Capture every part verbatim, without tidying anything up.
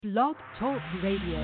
Blog Talk Radio.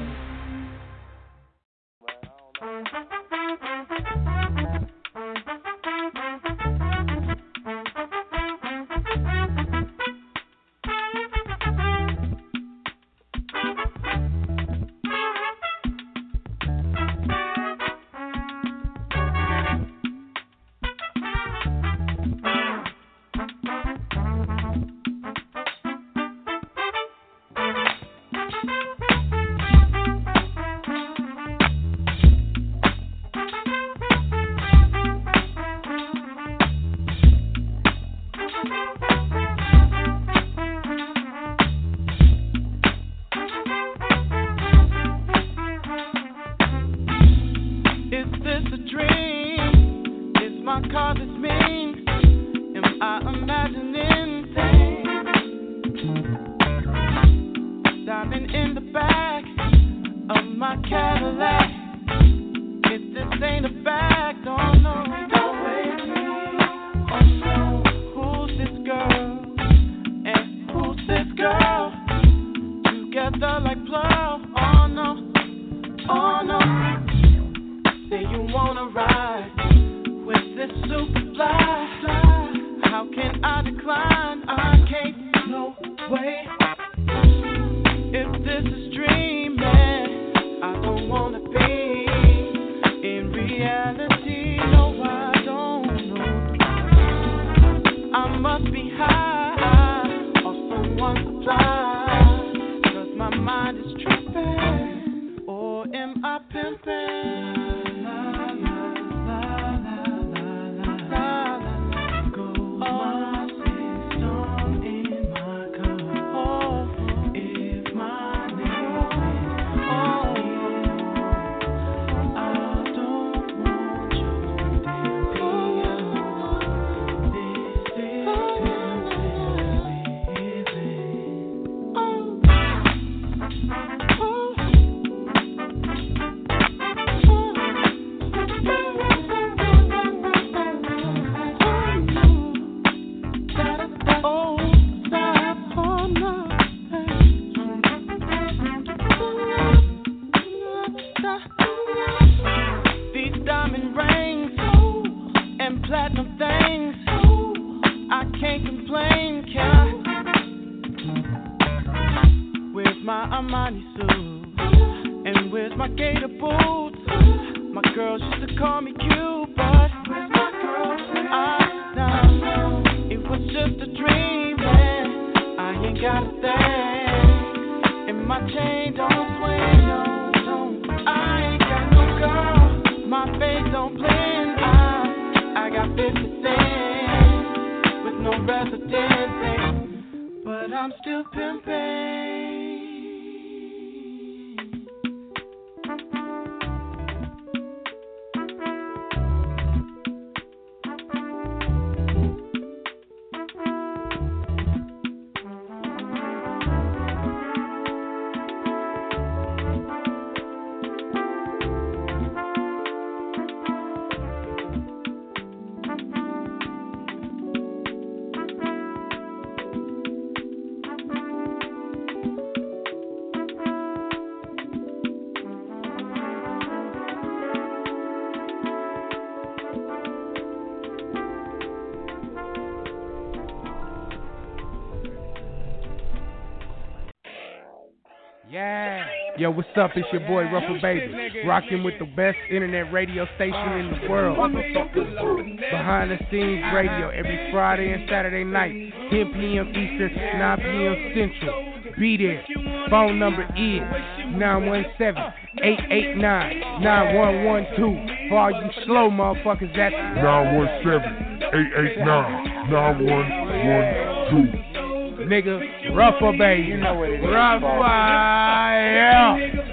Yo, what's up? It's your boy Ruffle Baby, rocking with the best internet radio station in the world. Behind the Scenes Radio every Friday and Saturday night, ten p.m. Eastern, nine p.m. Central. Be there. Phone number is nine one seven, eight eight nine, nine one one two. For all you slow motherfuckers, that's nine one seven, eight eight nine, nine one one two. Nigga, Ruffle Baby. You know what it is. Ruffle, yeah.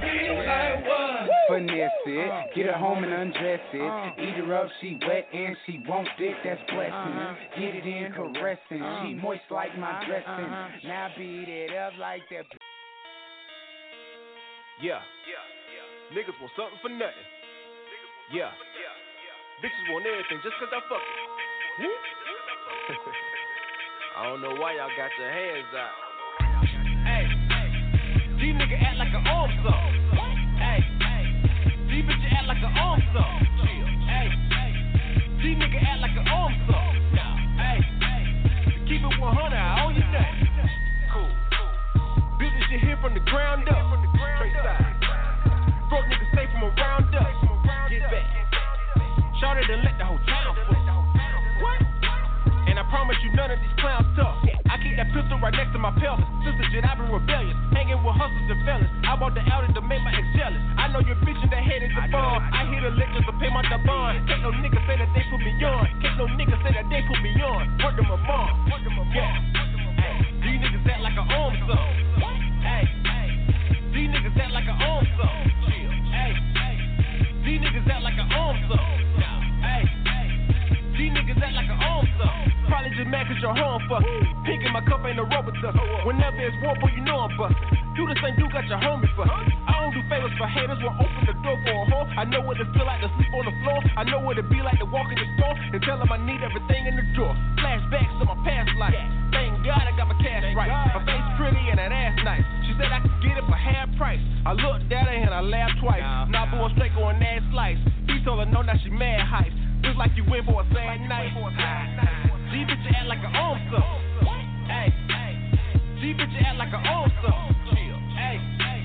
Finesse it, get her home and undress it. Eat her up, she wet and she won't it, that's blessing. Get it in, caressing. She moist like my dressing. Now beat it up like that. Yeah, yeah, yeah. Niggas want something for nothing. Yeah, yeah. Bitches want everything just cause I fuck it. I don't know why y'all got your hands out. Hey, These niggas act like an arm something. Hey, these bitches act like an arm something. Hey, these niggas act like an arm something. Hey, keep it one hundred, I own you that. Cool. Build this shit here from the ground up. Straight side. Broke niggas stay from around us. Get back. Shout it and let the whole town fuck. What? And I promise you none of these clowns tough. I keep that pistol right next to my pelvis. Sister Jet, I've been rebellious. Hanging with hustlers and fellas. I bought the Audi to make my ex jealous. I know your bitch in the head is the bomb. I hear the lectures to pay my bond. Can't no nigga say that they put me on. Can't no nigga say that they put me on. Word to my mom. Yeah. Hey, these niggas act like an arm song. Hey, these niggas act like an arm song. Hey, these niggas act like an arm song. Hey, these niggas act like an arm song. Probably just mad cause your home fuck. Pink in my cup ain't a rubber duck. Whenever it's war, boy, you know I'm bustin'. You the same dude got your homie fuckin'. I don't do favors for haters, won't open the door for a whore. I know what it feel like to sleep on the floor. I know what it be like to walk in the store and tell them I need everything in the drawer. Flashbacks to my past life. Thank God I got my cash right. My face pretty and that ass nice. She said I could get it for half price. I looked at her and I laughed twice. Now boo straight going ass slice. He told her no, now she mad hype. Just like you went for a sad night. These bitches act like an arm something. Hey, these bitches act like an arm something. Hey,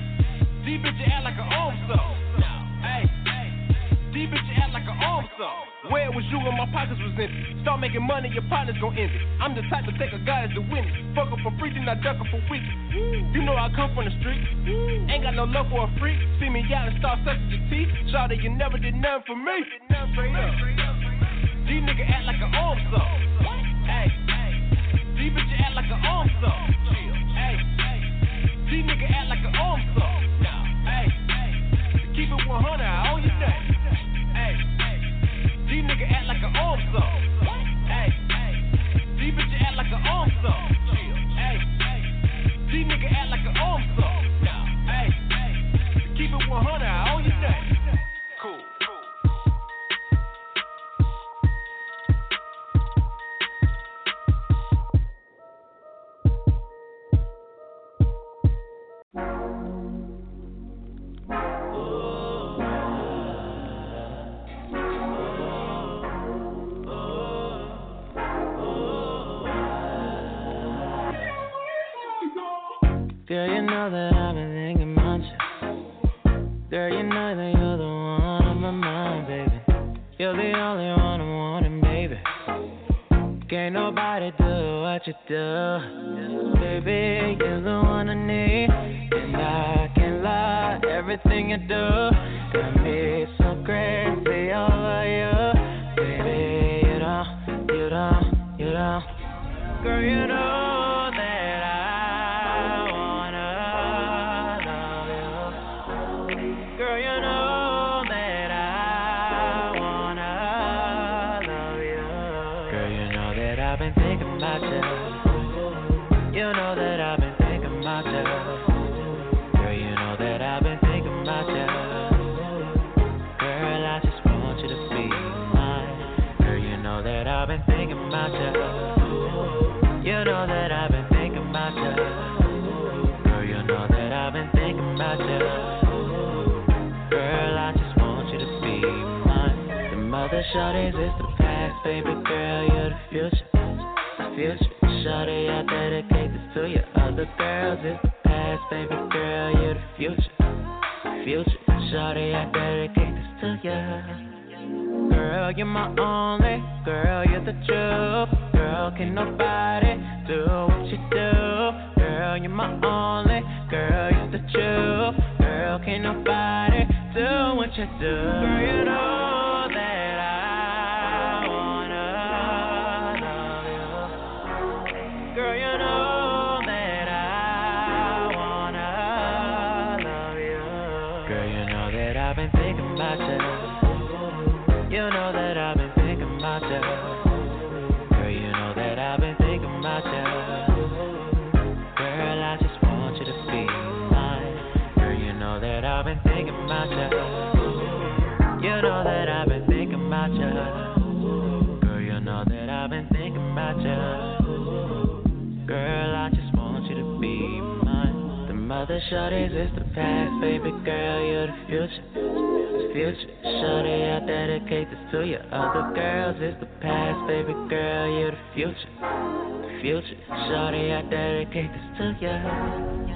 these bitches act like an arm something. Hey, these bitches act like an arm something. Where was you when my pockets was empty? Start making money, your partner's gon' end it. I'm the type to take a guy as the witness. Fuck up for free, then I duck up for weeks. You know I come from the street. Ain't got no love for a freak. See me out and start sucking your teeth. Shawty, you never did nothing for me. Straight up. These niggas act like an arm something. Hey, these bitches act like an arm something. Hey, these niggas act like an arm something. Hey, keep it one hundred, I own you that. Hey, these niggas act like an arm something. Hey, these bitches act like an arm something. Hey, these niggas act like an arm something. Hey, keep it one hundred, I own you that. Cool. Girl, you know that I've been thinking about you. Girl, you know that you're the one on my mind, baby. You're the only one I'm wanting, baby. Can't nobody do what you do. Baby, you're the one I need. And I can't lie, everything you do got me so crazy over you. Baby, you don't, you don't, you don't. Girl, you know that I Shawty's is the past, baby girl, you're the future. The future, shawty, I dedicate this to you. Other girls is the past, baby girl, you're the future. The future, shawty, I dedicate this to you. Girl, you're my only, girl, you're the truth. Girl, can nobody do what you do. Girl, you're my only, girl, you're the truth. Girl, can nobody do what you do. Girl, you know that shorties, it's the past, baby girl, you're the future. The future, shorty, I dedicate this to you. Other girls, it's the past, baby girl, you're the future. The future, shorty, I dedicate this to you.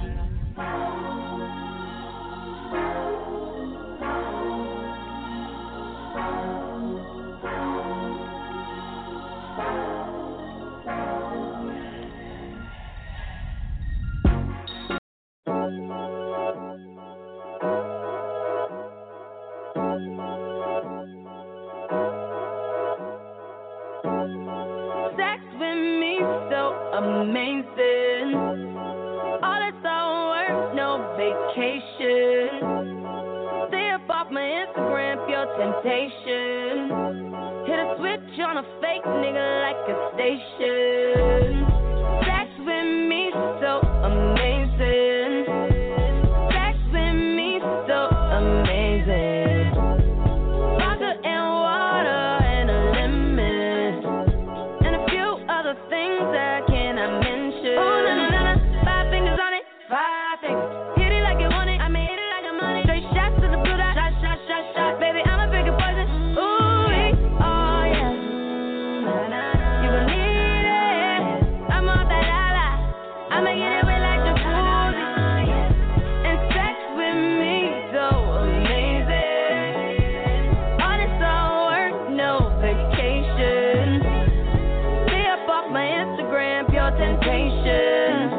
Amazing. All this all work, no vacation. Stay up off my Instagram, pure temptation. Hit a switch on a fake nigga like a station. Sex with me so amazing. Sex with me so amazing. Vodka and water and a lemon. And a few other things that oh, na na na na, five fingers on it, five fingers. Hit it like you want it, I mean hit it like I'm on it. Straight shots to the blue dot, shot, shot, shot, shot. Baby, I'm a bigger poison. Ooh, oh yeah. You gon' need it. I'm off that la la. I'ma get it wet like jacuzzi. And sex with me so amazing. All this all work, no vacation. Stay up off my Instagram, pure temptation.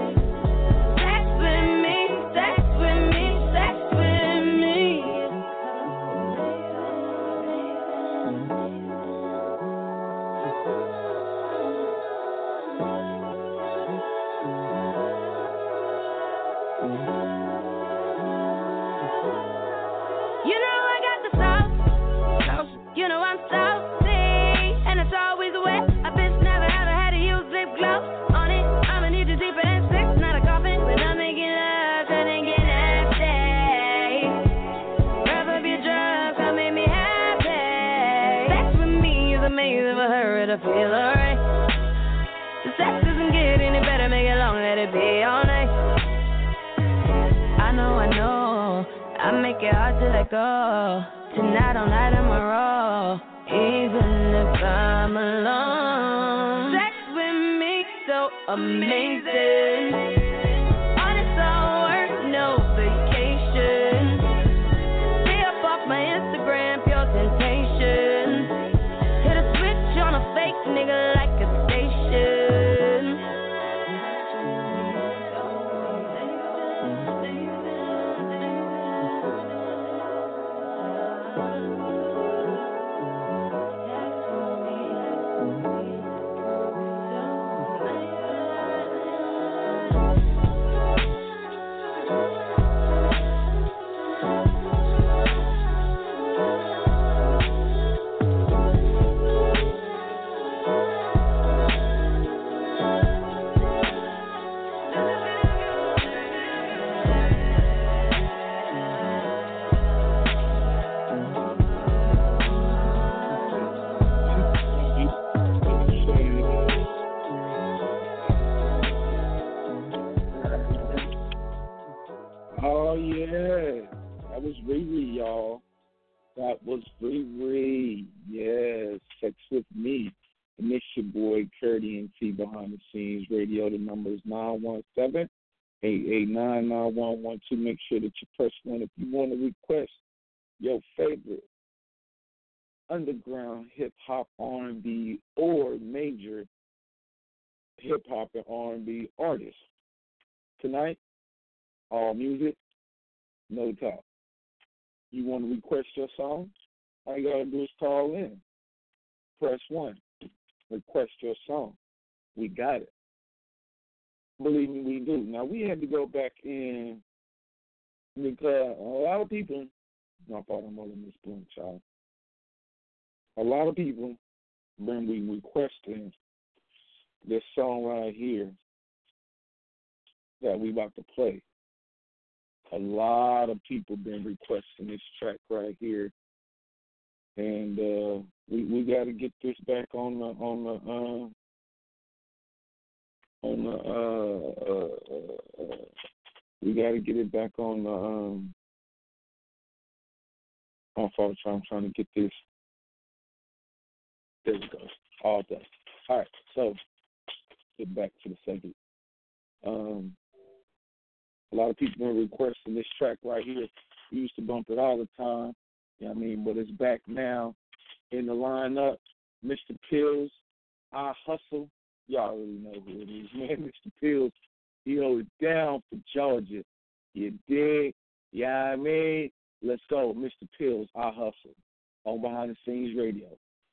Feel alright. The sex doesn't get any better, make it long, let it be all night. I know, I know, I make it hard to let go. Tonight, all night, I'm a roll, even if I'm alone. Sex with me so amazing. All this all work, no vacation. Stay up off my Instagram, pure temptation. On a fake nigga like a station. Riri, y'all. That was Riri. Yes, Sex with Me. And it's your boy, Curdy and T Behind the Scenes Radio. The number is nine one seven, eight eight nine, nine one one two. Make sure that you press one if you want to request your favorite underground hip-hop, R and B, or major hip-hop and R and B artists. Tonight, all music, no talk. You want to request your song? All you got to do is call in. Press one. Request your song. We got it. Believe me, we do. Now, we had to go back in because a lot of people, my fault, I'm holding this blunt, child. A lot of people, when we requesting this song right here that we about to play, a lot of people been requesting this track right here, and uh, we we got to get this back on the on the uh, on the uh, uh, uh, We got to get it back on the. Um, on Father I'm trying to get this. There we go. All day. All right. So get back to the segment. Um, a lot of people are requesting this track right here. We used to bump it all the time. You know what I mean? But it's back now in the lineup. Mister Pills, I Hustle. Y'all already know who it is, man. Mister Pills, he hold it down for Georgia. You dig? Yeah, I mean, let's go. Mister Pills, I Hustle on Behind the Scenes Radio.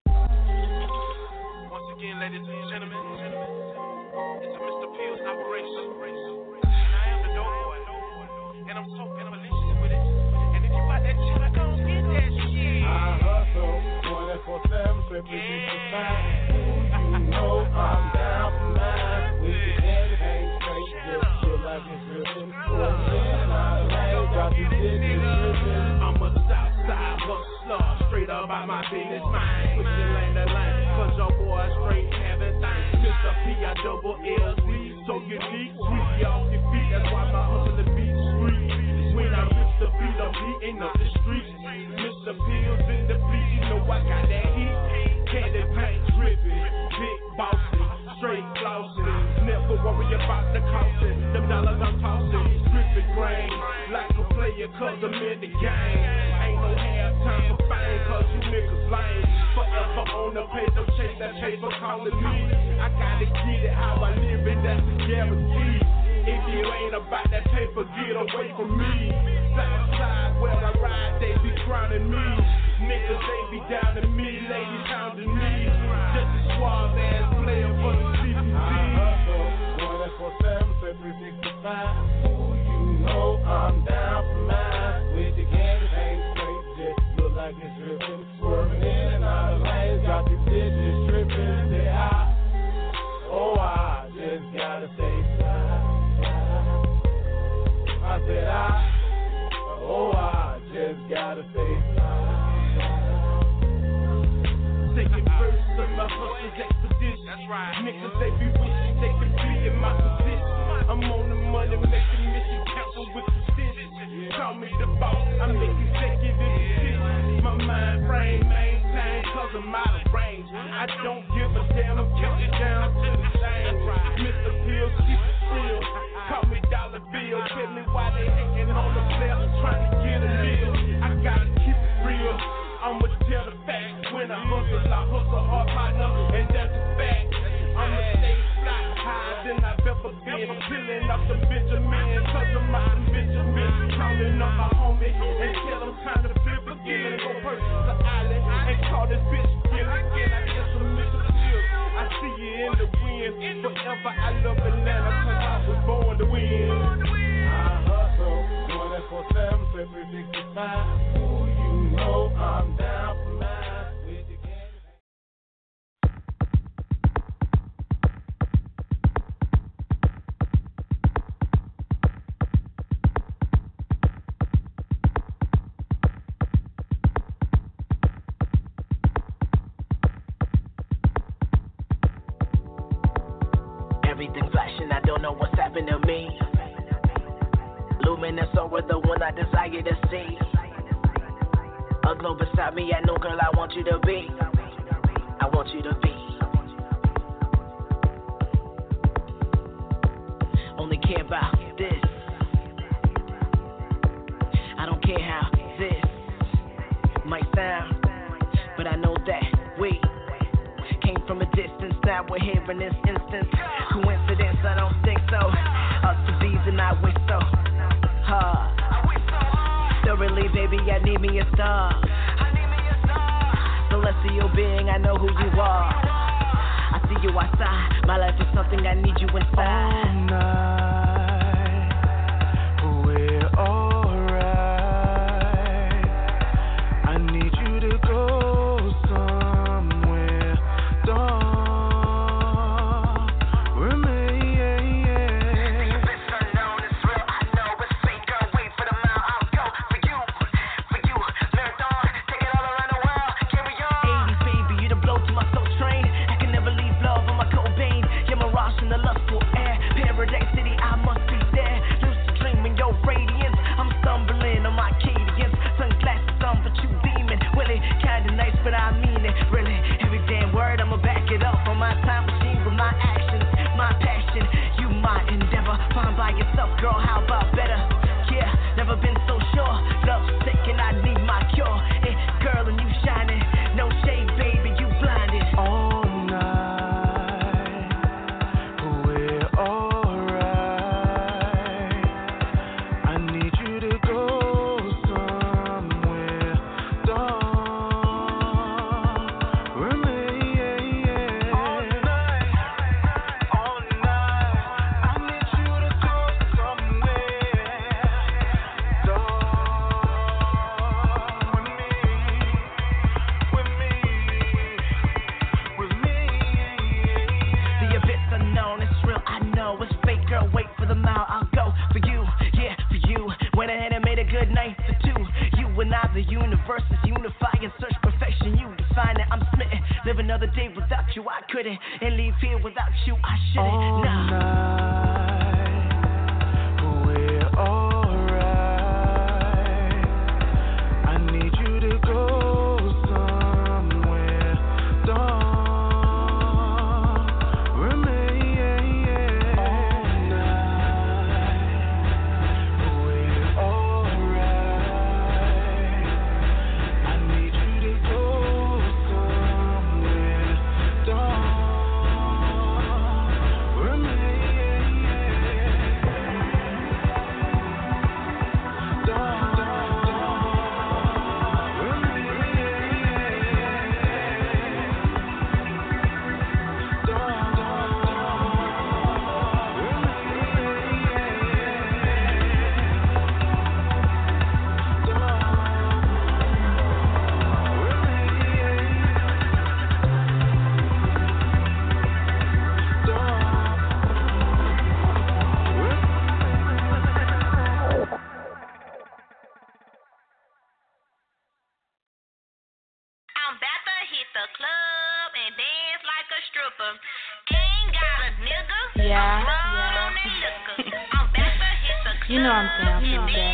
Once again, ladies and gentlemen, it's a Mister Pills operation. I am the dope boy, and I'm so malicious with it. And if you buy that shit, I don't get that shit. I hustle twenty-four seven, triple sixty-five. You know I'm down for mine. With the candy, ain't straight, just feel like it's dripping. Rolling out of lane, got these digits dripping. I'm a Southside hustler, straight up by my business mind. Switching lane to lane, cause your boy straight having things. Mister P, I double L Z, so unique, sweet off your feet. That's why my hustle the beat street. When I reach the beat, I'm beating up the streets. Mister Pills in the beat, you know I got that heat. Candy paint dripping, big bossy, straight glossy. Never worry about the cost, them dollars I'm tossing. Dripping grain, like a player cause I'm in the game. Ain't no half time for fame cause you niggas lame. Forever on the paper, chase that paper calling me. I gotta get it how I live it, that's a guarantee. If you ain't about that paper, get away from me. Southside where I ride, they be crowning me. Niggas, they be down to me, ladies hounding me. Just a suave ass player for the C P T. I hustle twenty-four seven, triple sixty-five. Ooh, you know I'm down for mine. With the candy, ain't straight, just look like it's dripping. Swerving in and out of lanes, got these digits dripping. Say I, oh I just gotta say fly. I said I, oh I just gotta say taking first of my hustle's expedition. That's right. Niggas, they be wishing they could be in my position. I'm on the money, making mission cancel with precision. Call me the boss, I make executive decisions. My mind frame maintained, cause I'm out of range. I don't give a damn, I'm counting down to the same. Mister Pills, keep it real. Call me dollar bill, tell me why they hating on the player, trying to get a deal. I gotta keep it real. I'ma tell the facts. When I hustle, I hustle hard, partner, and that's a fact. I'ma stay fly higher than I've ever been. Peeling up the Benjamin, cause I'm out of Benjamin. Calling up my homie and tell them time to flip again. Go purchase the island and call this bitch again. Again, I guess I'm Mister Pills. I see you in the wind. Forever I love Atlanta, cause I was born to win. I hustle twenty-four seven, triple sixty-five. Ooh, you know I'm down for mine. With the candy. Everything flashing, I don't know what's happened to me. Luminous over the one I desire to see. A glow beside me, I know, girl, I want you to be. I want you to be. Only care about this. I don't care how this might sound, but I know that we came from a distance. Now we're here in this instance. Coincidence, I don't think so. Us to bees and I wish so. Huh. Thoroughly, baby, I need me a star. Celestial being, I know who you are. I see you outside. My life is something I need you inside. All night, we're alright. I need you to go somewhere dark. Remain. The lustful air, paradise city ain't the two. You and I, the universe is unifying, search perfection, you define it. I'm smitten, live another day without you, I couldn't, and leave here without you, I shouldn't. All nah. night, we're alright. I need you to go somewhere, don't remain. All night, we're alright. I need you to go somewhere, don't You know I'm down for you, Daddy.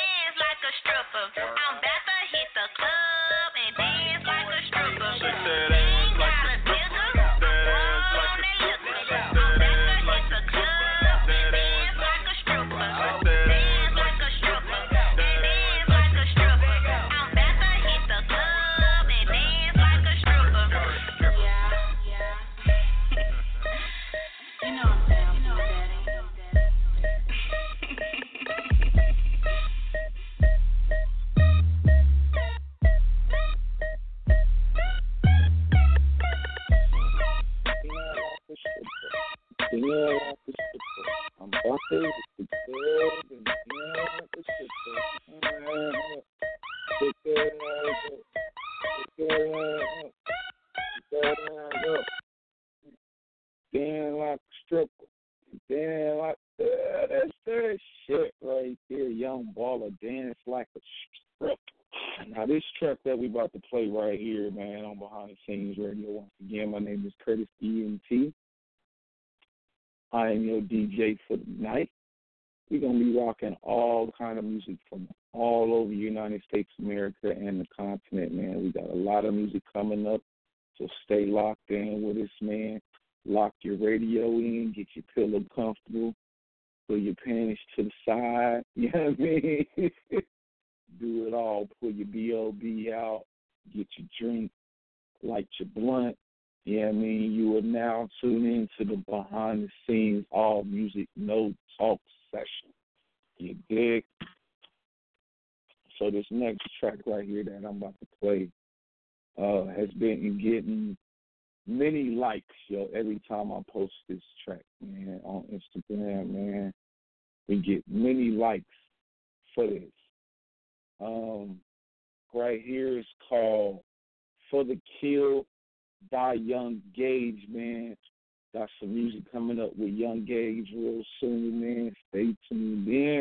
I'm about to hit the club and dance like a stripper. to the club and down the shit. Pick that ass up. Pick that ass up. Pick that ass up. Dance like a stripper. Dance like uh, that's that shit right there. Young baller dance like a stripper. Now this track that we about to play right here, man, on Behind the Scenes Radio. Once again, my name is Curtis E N T. I am your D J for the night. We're gonna be rocking all kind of music from all over the United States of America and the continent, man. We got a lot of music coming up, so stay locked in with us, man. Lock your radio in, get your pillow comfortable, pull your panties to the side, you know what I mean? Do it all. Pull your B O B out, get your drink, light your blunt. You know what I mean? You are now tuned into the Behind the Scenes All Music No Talk session. You dig? So this next track right here that I'm about to play uh, has been getting many likes, yo, every time I post this track, man, on Instagram, man. We get many likes for this. Um, right here is called For the Kill by Young Gage, man. Got some music coming up with Young Gage real soon, man. Stay tuned in.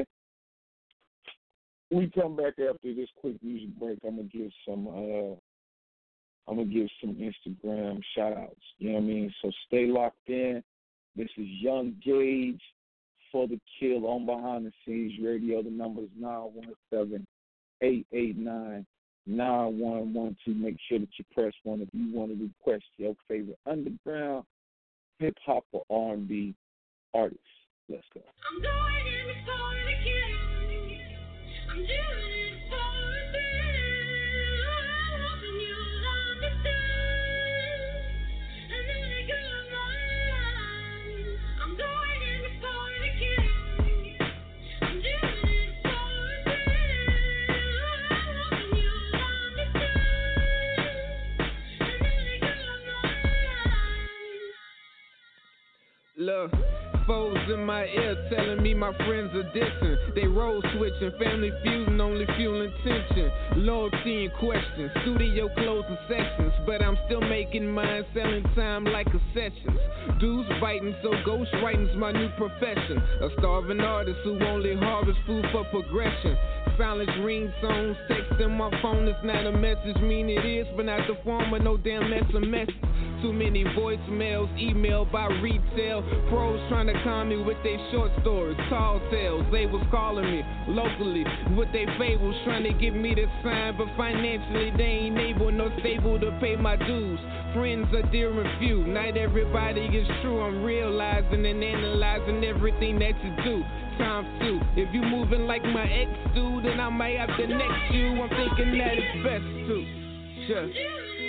We come back after this quick music break. I'm gonna give some uh I'm gonna give some Instagram shout outs. You know what I mean? So stay locked in. This is Young Gage For the Kill on Behind the Scenes Radio. The number is nine one seven eight eight nine nine one one two. Make sure that you press one if you want to request your favorite underground, hip hop, or R and B artist. Let's go. I'm doing it for the kill. I'm doing it for the thrill. I'm hoping you'll understand. And then I go my life. I'm doing it for the kill. I'm doing it for the thrill. I'm hoping you'll understand. And then I go my life. Look, foes in my ear telling me my friends are dissing. They role switching, family feuding, only fueling tension. Loyalty in question, studio closing sessions. But I'm still making mine, selling time like concessions. Dudes biting, so ghost writing's my new profession. A starving artist who only harvests food for progression. Silence ringtones, text in my phone, it's not a message. Mean it is, but not the form of no damn S M S. Too many voicemails, email by retail. Pros trying to calm me with their short stories, tall tales. They was calling me locally with their fables, trying to get me to sign, but financially they ain't able nor stable to pay my dues. Friends are dear and few, not everybody is true. I'm realizing and analyzing everything that you do. Time to, if you moving like my ex do, then I might have to next you. I'm thinking that it's best to just.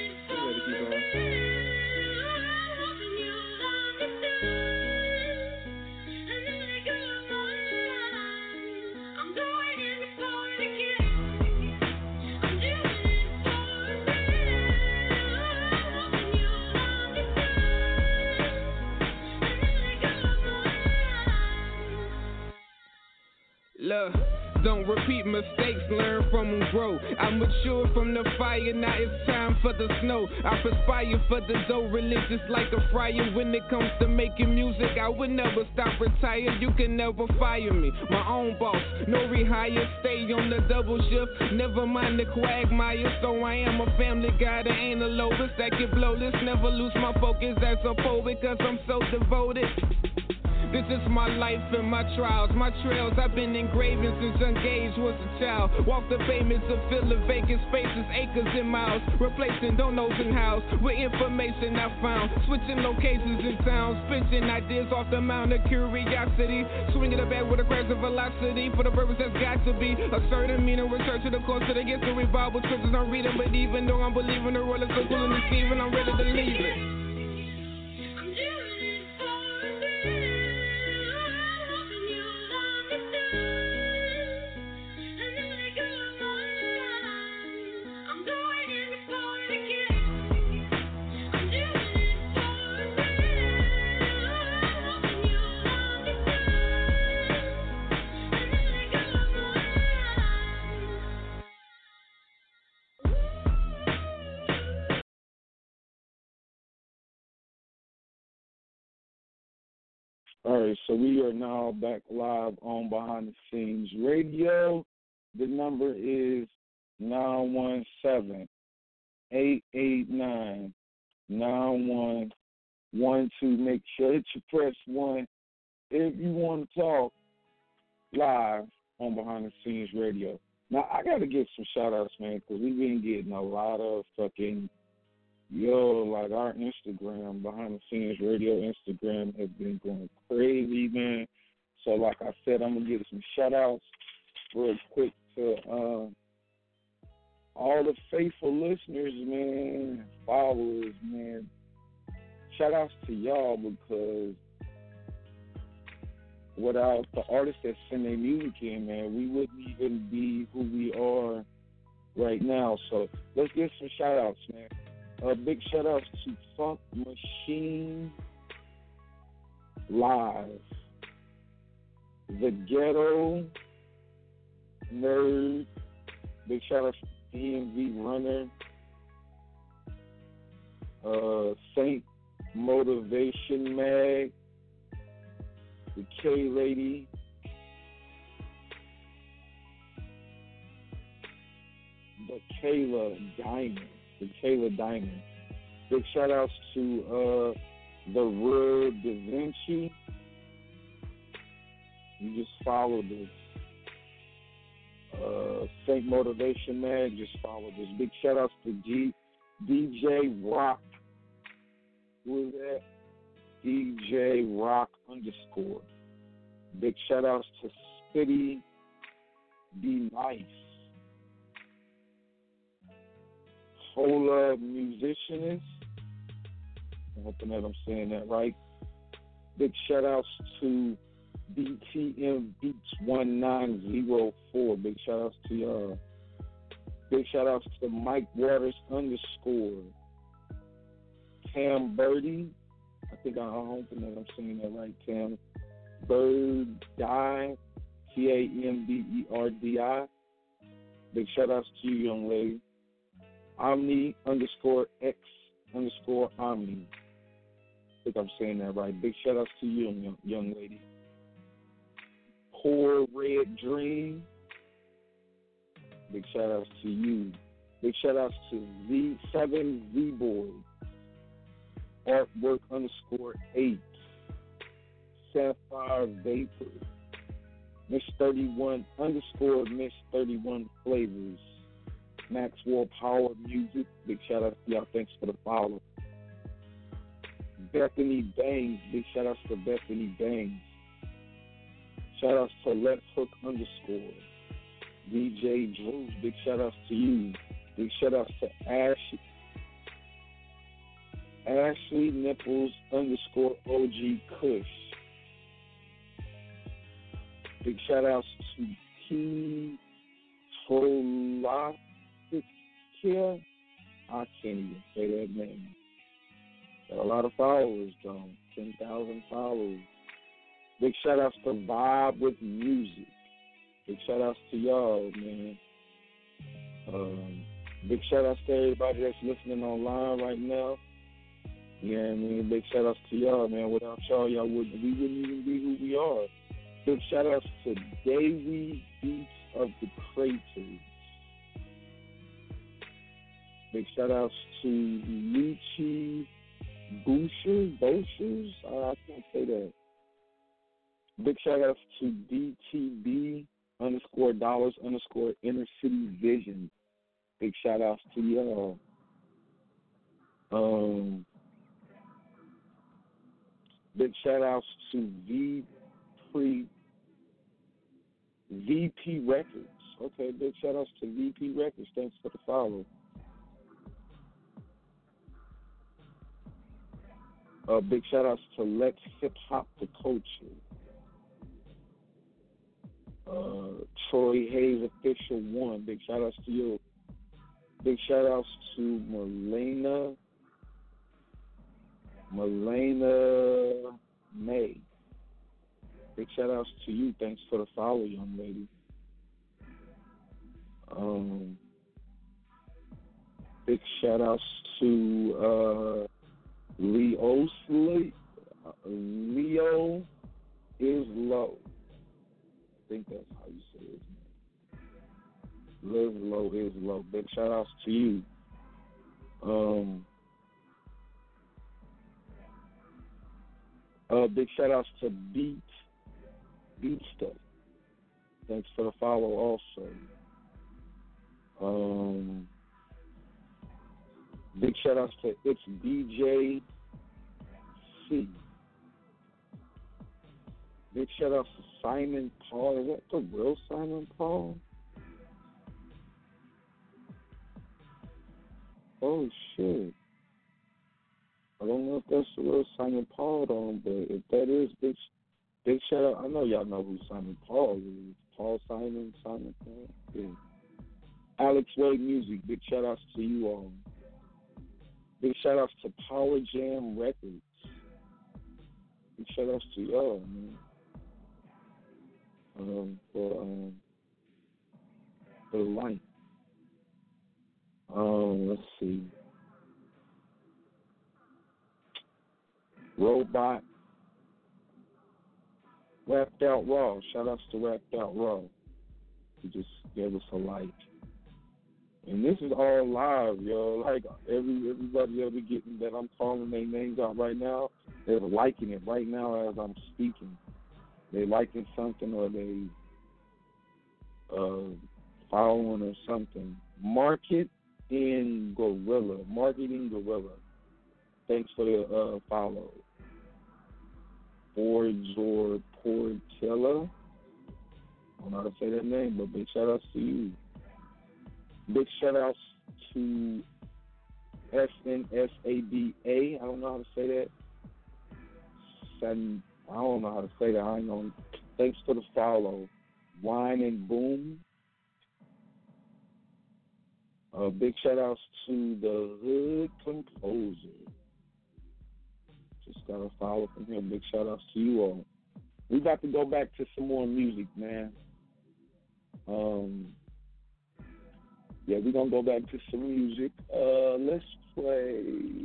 Look, don't repeat mistakes, learn from them, grow. I matured from the fire, now it's time for the snow. I perspire for the dough, religious like a friar. When it comes to making music, I would never stop, retire. You can never fire me, my own boss, no rehire. Stay on the double shift, never mind the quagmire. So I am a family guy that ain't a lowest, that can blow this. Never lose my focus as a poet, cause I'm so devoted. This is my life and my trials, my trails. I've been engraving since young Gage was a child. Walk the pavements of filling vacant spaces, acres and miles. Replacing donos and house with information I found. Switching locations in towns, pitching ideas off the mountain of curiosity. Swinging the bat with a crash of velocity for the purpose that's got to be a certain meaning. Research to the course of the history, Bible scriptures I'm reading. But even though I'm believing the world is so cool and deceiving, I'm ready to leave it. All right, so we are now back live on Behind the Scenes Radio. The number is nine one seven, eight eight nine, nine one one two. Make sure that you press one if you want to talk live on Behind the Scenes Radio. Now, I got to get some shout-outs, man, because we've been getting a lot of fucking, yo, like our Instagram, Behind the Scenes Radio Instagram has been going crazy, man. So, like I said, I'm going to give some shout-outs real quick to uh, all the faithful listeners, man, followers, man. Shout-outs to y'all because without the artists that send their music in, man, we wouldn't even be who we are right now. So let's get some shout-outs, man. A uh, big shout-outs to Funk Machine Live, The Ghetto Nerd, big shout-outs to D M V Runner, uh, Saint Motivation Mag, the K Lady, the Kayla Diamond, the Kayla Diamond. Big shout outs to uh, the Real Da Vinci. You just follow this. Uh, Saint Motivation Mag, just follow this. Big shout outs to G, D J Rock. Who is that? D J Rock underscore. Big shout outs to City Be Nice. Whole Musicianist. I'm hoping that I'm saying that right. Big shout outs to B T M Beats one nine zero four. Big shout outs to y'all. Big shout outs to Mike Waters underscore. Tam Birdie. I think I'm hoping that I'm saying that right, Tam. Bird Die, T A M B E R D I. Big shout outs to you, young lady. Omni underscore X underscore Omni. I think I'm saying that right. Big shout outs to you, young, young lady. Poor Red Dream. Big shout outs to you. Big shout outs to Z seven Z Boy. Artwork underscore eight. Sapphire Vapor. Miss thirty-one underscore Miss thirty-one Flavors. Maxwell Power Music. Big shout out to y'all. Thanks for the follow. Bethany Bangs. Big shout outs to Bethany Bangs. Shout outs to Let's Hook underscore. D J Drews. Big shout outs to you. Big shout outs to Ashley. Ashley Nipples underscore O G Kush. Big shout outs to T Tolakia. I can't even say that name. Got a lot of followers, though. ten thousand followers. Big shout outs to Vibe with Music. Big shout outs to y'all, man. Um, big shout outs to everybody that's listening online right now. Yeah, I mean, big shout outs to y'all, man. Without y'all, y'all wouldn't, we wouldn't even be who we are. Big shout outs to Davey Beats of the Craters. Big shout outs to Lucci Boucher, Boshers. Uh, I can't say that. Big shout outs to D T B underscore dollars underscore inner city vision. Big shout outs to y'all. Um, big shout outs to V Pre V P Records. Okay, big shout outs to V P Records. Thanks for the follow. Uh, big shout outs to Let's Hip Hop the Culture. Uh, Troy Hayes Official One. Big shout outs to you. Big shout outs to Melena. Melena May. Big shout outs to you. Thanks for the follow, young lady. Um, big shout outs to uh, Leo Slate. Uh, Leo Angelo. Big shout outs to you. Um, uh, big shout outs to Beat, Beat Stuff. Thanks for the follow also. Um, big shout outs to It's D J C. Big shout outs to Simon Paul. Is that the real Simon Paul? Oh shit. I don't know if that's the real Simon Paul though, but if that is, big big shout out. I know y'all know who Simon Paul is. Paul Simon, Simon Paul. Yeah. Alex Wade Music, big shout outs to you all. Big shout outs to Power Jam Records. Big shout outs to y'all, man. Um, for um, for the light. Um, let's see. Robot. Wrapped Out Raw. Shout outs to Wrapped Out Raw. He just gave us a like. And this is all live, yo. Like every everybody ever getting that I'm calling their names out right now, they're liking it right now as I'm speaking. They liking something or they uh, following or something. Market in Gorilla. Marketing Gorilla. Thanks for the uh, follow. Borzor Portella. I don't know how to say that name, but big shout outs to you. Big shout outs to S N S A D A. I don't know how to say that. San, I don't know how to say that. I ain't know. Thanks for the follow. Wine and Boom. Uh, big shout outs to the Hood Composer. Just got a follow from him. Big shout outs to you all. We about to go back to some more music, man. Um, yeah, we're gonna go back to some music. Uh, let's play.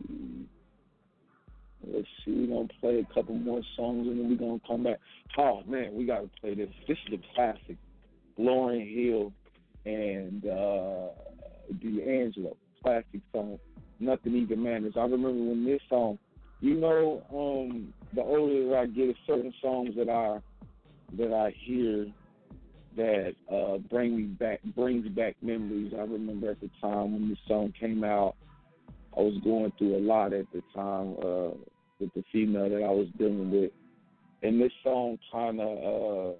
Let's see, we're going to play a couple more songs and then we're going to come back. Oh, man, we got to play this. This is a classic. Lauryn Hill and uh, D'Angelo. Classic song. Nothing Even Matters. I remember when this song, you know, um, the older that I get, certain songs that I that I hear that uh, bring me back, brings back memories. I remember at the time when this song came out, I was going through a lot at the time uh, with the female that I was dealing with. And this song kind of, uh,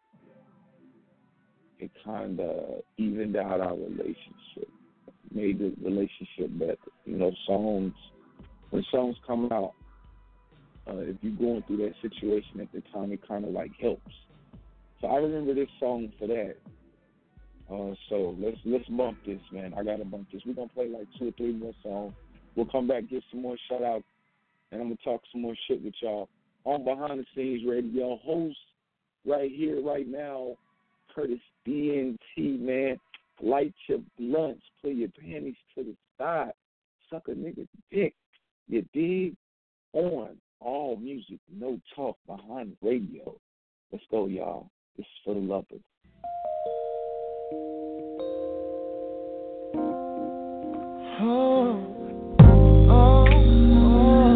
it kind of evened out our relationship, made the relationship better. You know, songs, when songs come out, uh, if you're going through that situation at the time, it kind of like helps. So I remember this song for that. Uh, so let's let's bump this, man. I gotta bump this. We're gonna play like two or three more songs. We'll come back, get some more shout outs, and I'm gonna talk some more shit with y'all on Behind the Scenes Radio. Host right here, right now, Curtis B N T, man. Light your blunts, pull your panties to the side, suck a nigga's dick. You dig? On all music, no talk, Behind the Radio. Let's go, y'all. This is for the lovers. Oh. Oh, oh.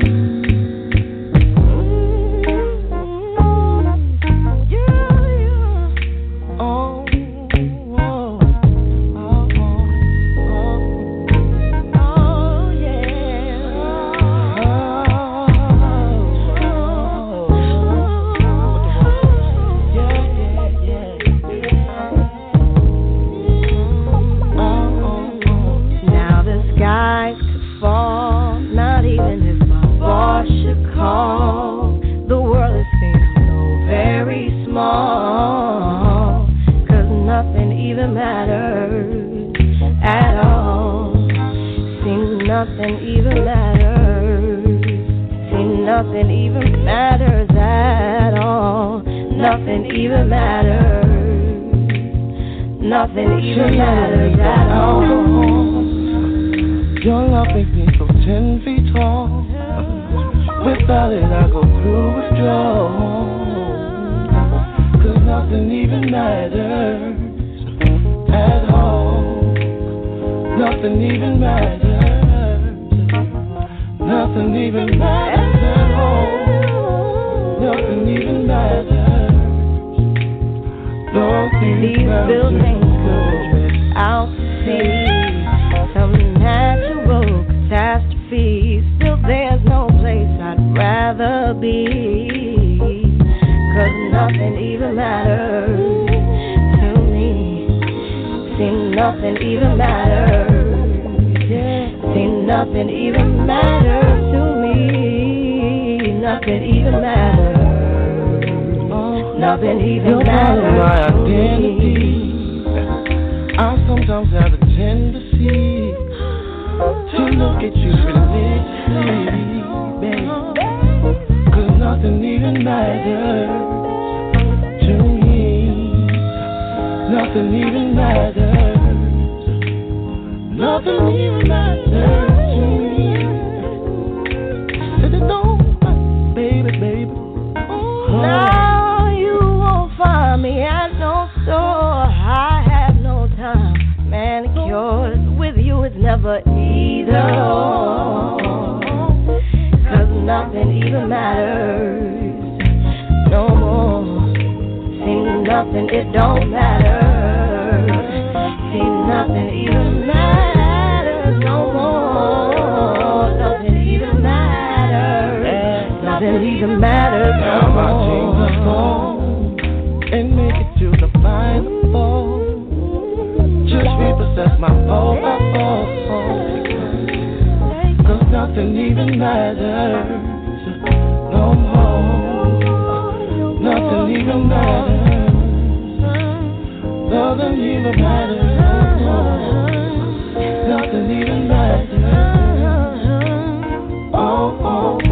Yeah, yeah. Oh, oh, oh, oh, oh, yeah. Now the skies could fall, not even if my boss should call. The world it seems so very small, 'cause nothing even matters at all. Seems nothing even matters. Seems nothing even matters at all. Nothing even matters. Nothing even matters at all. Your love makes me so ten feet tall. Without it, I go through withdrawal. 'Cause nothing even matters at all. Nothing even matters. Nothing even matters at all. Nothing even matters. Nothing These buildings go out to sea. Some natural catastrophe. Still there's no place I'd rather be. Cause nothing even matters to me. See, nothing even matters. See, nothing even matters to me. Nothing even matters. Nothing even matters. My identity. I sometimes have a tendency to look at you religiously, baby. Cause nothing even matters to me. Nothing even matters. Nothing even matters to me. Said it don't, baby, baby. Now you won't find me at no store. I have no time. Manicures with you is never either. Cause nothing even matters no more. See, nothing, it don't matter. See, nothing even matters no more. Nothing even matters. Nothing even matters no more. Now I change the phone and make it to the final phone. Just repossess my phone, my phone. Cause nothing even matters no more. Nothing even matters. Nothing even matters no more. Nothing even matters. Oh, oh, oh.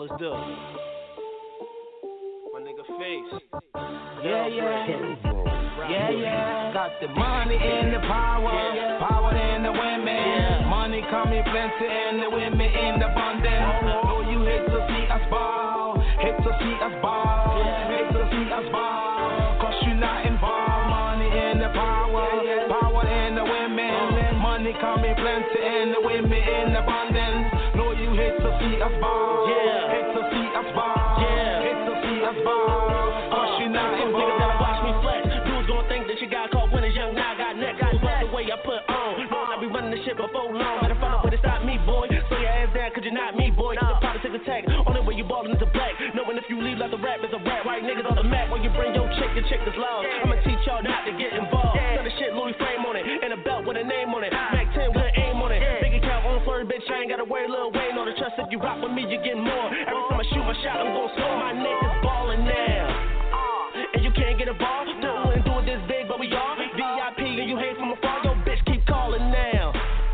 Yeah, yeah. Yeah, yeah. Got the money and the power, power and the women. Money coming plenty and the women in abundance. Know you hate to see us ball, hate to see us ball, hate to see us ball. Cause you not involved. Money and the power, power and the women. Money coming plenty and the women in abundance. Know you hate to see us ball, hate to see us ball, hate to see us ball. Cause you not involved. Niggas gotta watch me flex. Dudes gon' think that you got caught when it's young. Now I got neck. But the way I put on, know I be running this shit before long. Better find out where to stop me, boy. So your ass down, cause you're not me, boy. Cause the politics attack. Only way you ballin' is a black. Knowing if you leave like the rap is a rap. White niggas on the map when you bring your chick, your chick is lost. I'ma teach y'all not to get involved. Tell the shit Louis frame on it, and a belt with a name on it. Mac ten with an aim on it. Big account on first, bitch. I ain't gotta worry, Lil Wayne on the trust. If you rock with me, you get more. Every time I shoot my shot, I'm gon' score. My niggas ballin' now. And you can't get involved. Don't wanna do it this big, but we all V I P and you hate from afar. Yo, bitch, keep calling now.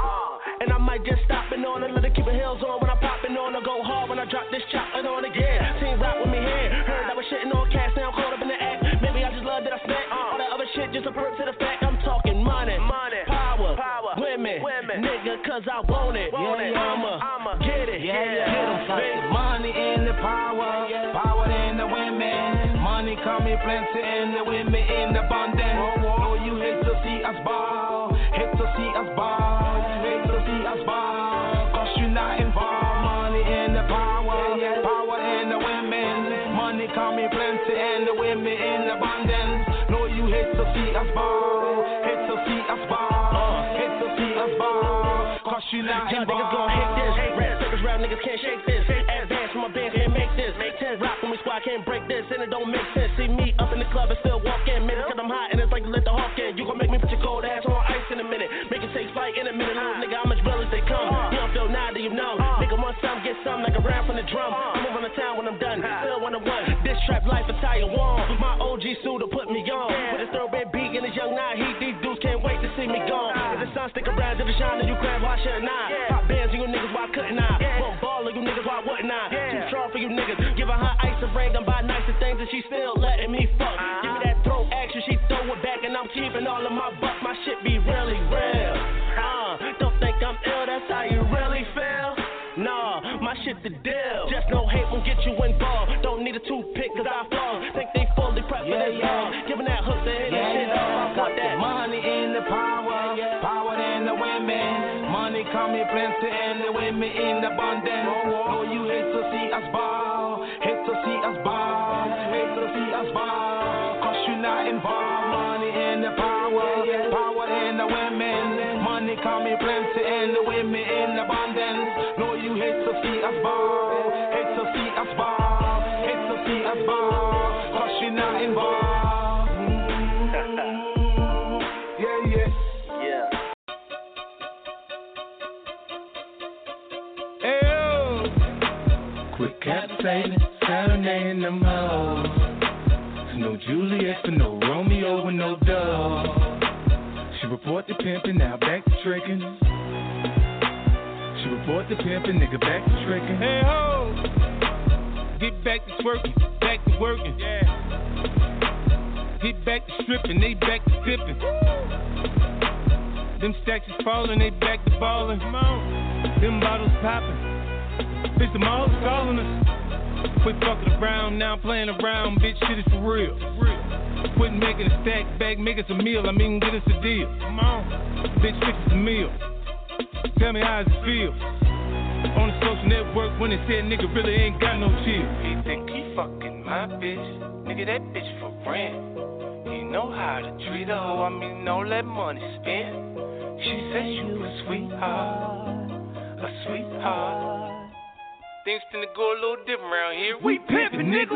And I might just stop it on and let it keep the hills on when I'm popping on. Or go hard when I drop this chop and on again. Team rock with me here. Heard I was shitting on cats, now I'm caught up in the act. Maybe I just love that I spent all that other shit just a perk to the fact I'm talking money, money, power, power, women, women, nigga, cause I want it. Want it. I'ma, I'ma get it. Yeah, yeah. Get them big money and the power, power and the women. Money coming plenty and the women in abundance. Know you hate to see us ball, hate to see us ball, hate to see us ball. Cause you not involved. Money and the power, power and the women. Money coming plenty and the women in abundance. Know you hate to see us ball, hate to see us ball, hate to see us ball. Cause you not involved. Y'all niggas gon' hate this. Rap circus rap niggas can't shake this. Advance from my band can't make this. ten rock from my squad can't break this. And it don't make sense. See me up in the club and still walk in. Maybe cause I'm hot and it's like you let the hawk in. You gon' make me put your cold ass on ice in a minute. Make it take flight in a minute. Little nigga, how much real as they come. You don't feel now, do you know? Nigga want some, get some like a round from the drum. I'm moving to town when I'm done. Still one on one. This trap life attire warm. My O G suit to put me on. With a thoroughbred beat and his young nine heat. These dudes can't wait to see me gone. If the sun stick around to the shine and you grab, why shouldn't I? Pop bands and you niggas, why couldn't I? Won't ball of you niggas, why wouldn't I? Too strong for you niggas. Giving her ice and rain, done buy nicer things and she still letting me fuck. Give me that throat action, she throw it back and I'm keeping all of my buck. My shit be really real. Uh, don't think I'm ill, that's how you really feel. Nah, my shit the deal. Just no hate won't get you involved. Don't need a toothpick cause I fall. Think they fully prepped for this song. Giving that hook to hit that shit off. I want that money and the power, power and the women. Money coming plenty and the women in abundance. Oh, you hate to see us ball, hate to see us ball, hate to see us ball. Cause you not involved. Money and the power, power and the women. Money coming plenty and the women in abundance. No, you hate to see us ball, hate to see us ball, hate to see us ball. Cause you not involved. Yeah, yeah. Yeah. Hey, quit captivating, serenading them hoes. No Juliet for no Romeo with no dove. She report the pimpin', now back to trickin'. She report the pimpin', nigga back to trickin'. Hey ho, get back to twerking, back to working. Yeah. Get back to stripping, they back to dipping. Them stacks is falling, they back to ballin'. Come on, them bottles poppin'. Bitch, them all calling us. Quit fucking around, now I'm playing around, bitch, shit is for real. Quit making a stack back, make us a meal, I mean, get us a deal. Come on, bitch, fix us a meal. Tell me how does it feel? On the social network when they said nigga really ain't got no chill. He think he fucking my bitch, nigga, that bitch for rent. He know how to treat her, I mean, don't let money spend. She said you a sweetheart, a sweetheart. Things tend to go a little different around here. We pimpin', nigga.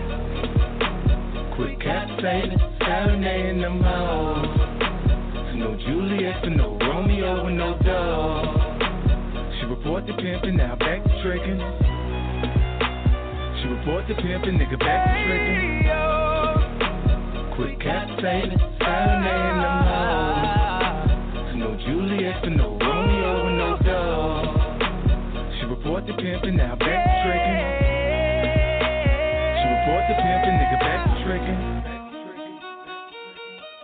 Quit captivating, serenading them hoes. No Juliet for no Romeo with no dove. She report the pimpin', now back to trickin'. She report the pimpin', nigga back to trickin'. Quit captivating, serenading them hoes. No Juliet for no Romeo with no dove. Report the pimpin', now back to trickin'. She report the pimpin', nigga back to trickin'.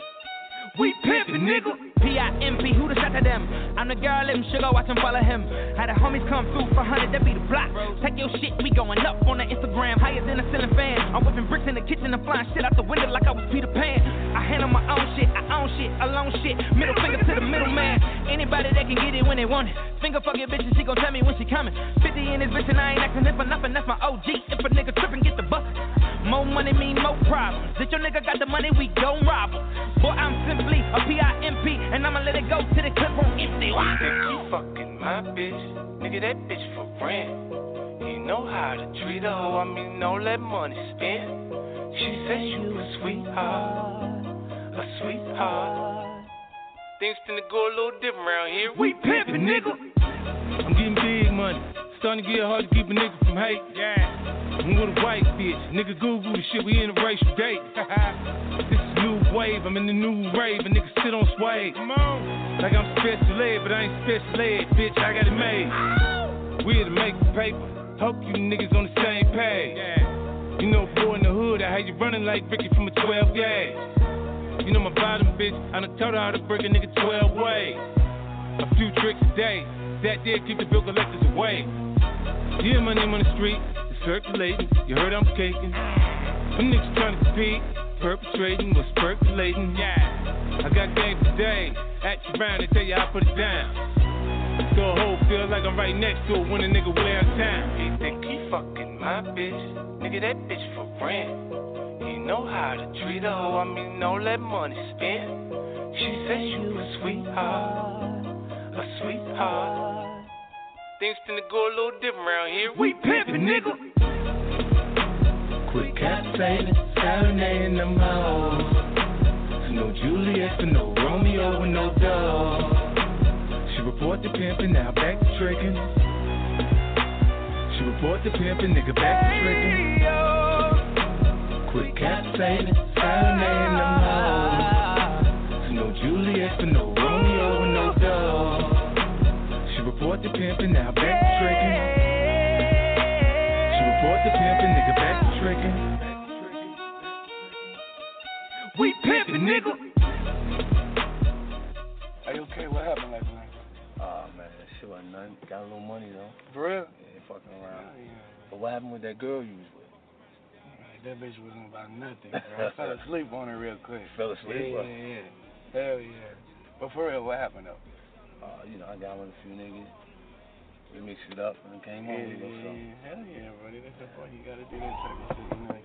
We pimpin', nigga. P I M P, who the shot to them? I'm the girl, let him sugar, watch him follow him. Had the homies come through for one hundred, that be the block. Take your shit, we going up on the Instagram, higher than a ceiling fan. I'm whipping bricks in the kitchen and flying shit out the window like I was Peter Pan. I handle my own shit, I own shit, alone shit. Middle finger to the middleman. Anybody that can get it when they want it. Finger fuck your bitch and she gon' tell me when she coming. fifty in this bitch and I ain't asking it for nothing, that's my O G. If a nigga trippin', get the buck. More money mean more problems. If your nigga got the money, we gon' rob him. Boy, I'm simply a P I M P, and I'ma let it go to the clip on empty. You fucking my bitch, nigga, that bitch for rent. You know how to treat her, I mean, don't let money spend. She said you a sweetheart, a sweetheart. Things tend to go a little different around here. We pimpin', nigga. I'm getting big money, starting to get hard to keep a nigga from hate. Yeah. I'm with a white bitch, nigga Google the shit, we in a racial date. This is new wave, I'm in the new rave, a nigga sit on sway. Come on. Like I'm special ed, but I ain't special ed, bitch, I got it made. We here to make the paper, hope you niggas on the same page. Yeah. You know, boy in the hood, I had you running like Ricky from a twelve gauge. You know my bottom bitch, I done told her how to break a nigga twelve ways. A few tricks a day, that did keep the bill collectors away. Yeah, my name on the street, it's circulating, you heard I'm caking. Them niggas trying to compete, perpetrating what's percolating. Yeah, I got game today, act around and tell you I put it down. So a hoe feel like I'm right next to it when a nigga wear town. He think he fucking my bitch, nigga, that bitch for rent. You know how to treat her, I mean, don't let money spend. She said you a sweetheart, a sweetheart. Things tend to go a little different around here. We pimpin', nigga. Quit captivating, serenading them hoes. So no Juliet, for no Romeo, and no dog. She report the pimpin', now back to trickin'. She report the pimpin', nigga, back to trickin'. Quit captivating, serenading them hoes. So no Juliet, for no Romeo, and no dog. Report the pimpin', now back to trickin'. She report the pimpin', nigga, back to trickin'. We pimpin', nigga. Are you okay? What happened last night? Oh, man, that shit wasn't nothing. Got a little money, though. For real? Yeah, fucking around. Oh, yeah. But what happened with that girl you was with? That bitch wasn't about nothing, bro. I fell asleep on her real quick. Fell asleep? Yeah, yeah, yeah. Hell yeah. But for real, what happened, though? Uh, you know, I got with a few niggas. We mixed it up and came yeah, home. Yeah, so. yeah. Hell yeah, buddy. That's the point. You gotta do that type of shit, you know.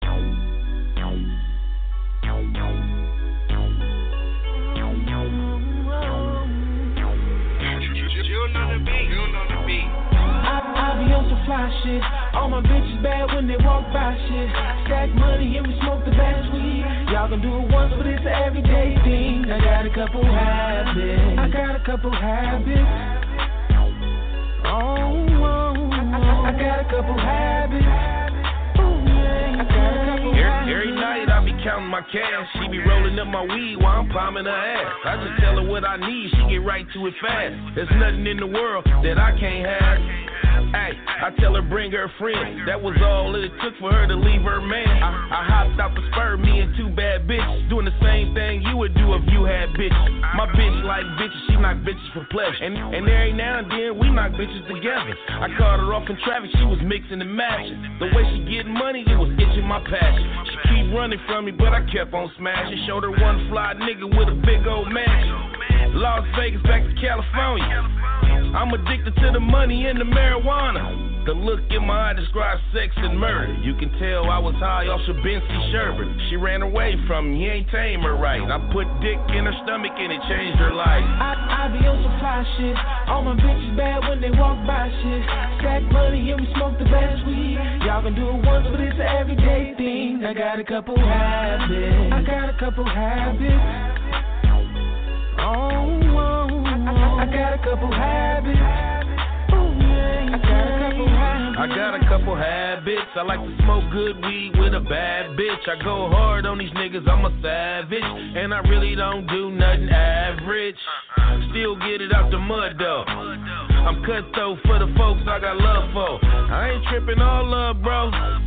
You know the beat. You know the beat. I, I be on some fly shit. All my bitches bad when they walk by shit. Stack money and we smoke the best weed. Y'all can do it once, but it's an everyday thing. I got a couple habits. I got a couple habits. Oh, oh, I, I got a couple habits. Oh, yeah, I got a couple habits. Every night I be counting my cash. She be rolling up my weed while I'm palming her ass. I just tell her what I need, she get right to it fast. There's nothing in the world that I can't have. Ay, I tell her bring her friend. That was all it took for her to leave her man. I, I hopped out the spur, me and two bad bitches, doing the same thing you would do if you had bitches. My bitch like bitches, she knock bitches for pleasure. And, and every now and then we knock bitches together. I caught her off in traffic, she was mixing and matching. The way she getting money, it was itching my passion. She keep running from me, but I kept on smashing. Showed her one fly nigga with a big old mansion. Las Vegas back to California. I'm addicted to the money and the marijuana. The look in my eye describes sex and murder. You can tell I was high off Shabinsky sherbet. She ran away from me, he ain't tame her right. I put dick in her stomach and it changed her life. I, I be on some fly shit. All my bitches bad when they walk by shit. Stack money and we smoke the best weed. Y'all can do it once, but it's an everyday thing. I got a couple habits. I got a couple habits. Oh, oh, I, I got a couple habits. Oh, yeah, I got a couple habits. I got a couple habits. I like to smoke good weed with a bad bitch. I go hard on these niggas, I'm a savage. And I really don't do nothing average. Still get it out the mud though. I'm cutthroat for the folks I got love for. I ain't tripping all up, bro.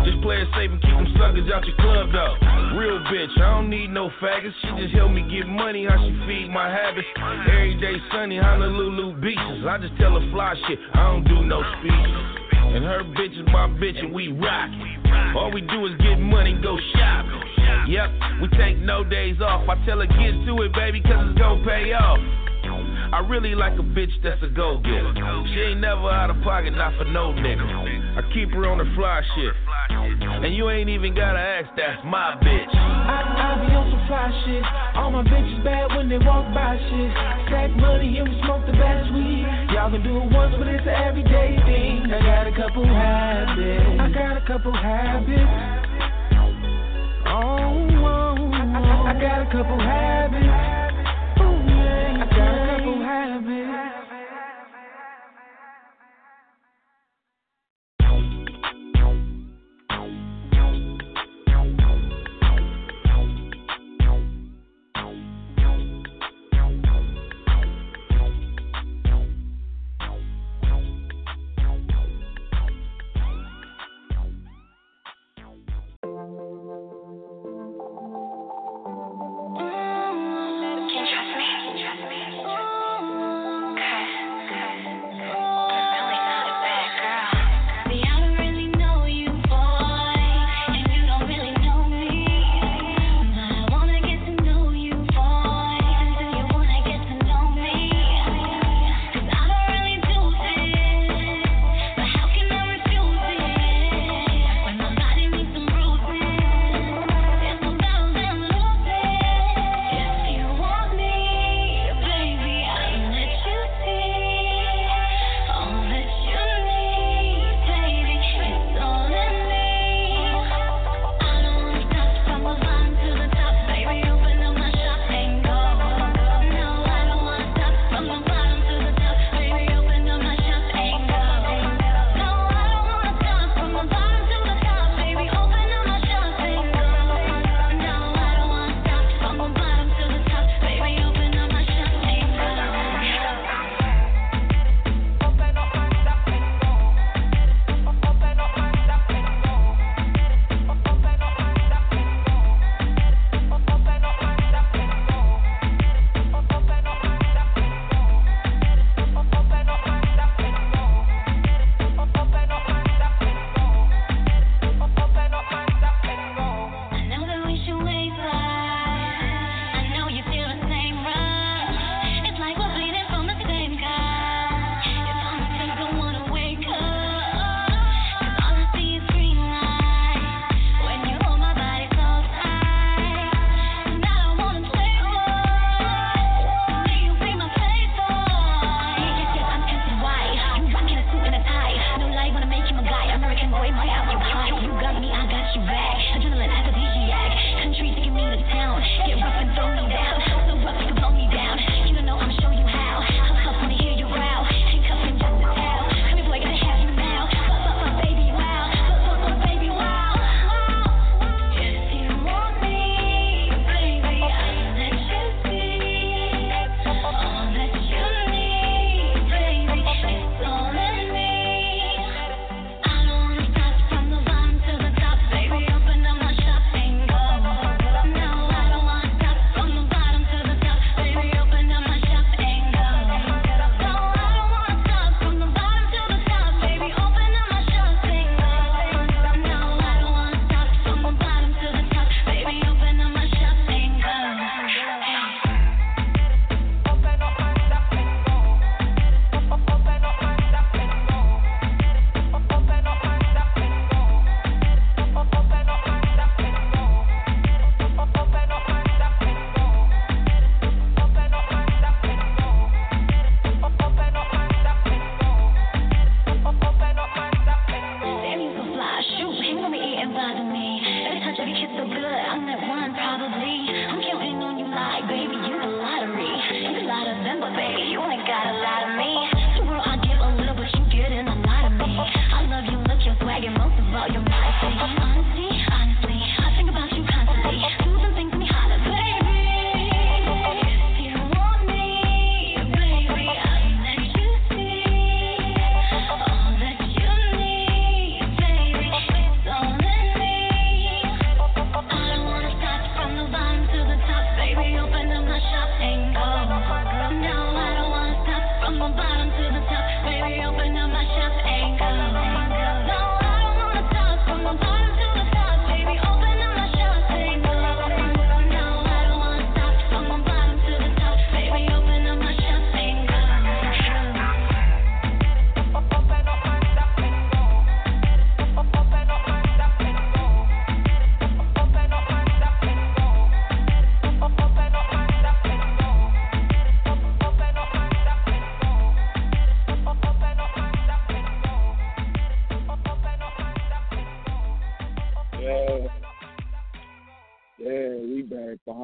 Just play it safe and keep them suckers out your club, though. Real bitch, I don't need no faggots. She just help me get money, how she feed my habits. Every day sunny, Honolulu beaches. I just tell her fly shit, I don't do no speeches. And her bitch is my bitch and we rockin'. All we do is get money, go shopping. Yep, we take no days off. I tell her get to it, baby, cause it's gon' pay off. I really like a bitch that's a go-getter. She ain't never out of pocket, not for no nigga. I keep her on the fly shit. And you ain't even gotta ask, that's my bitch. I, I be on some fly shit. All my bitches bad when they walk by shit. Stack money and we smoke the best weed. Y'all can do it once, but it's an everyday thing. I got a couple habits. I got a couple habits. Oh, oh. I, I, I got a couple habits. I got a couple habits.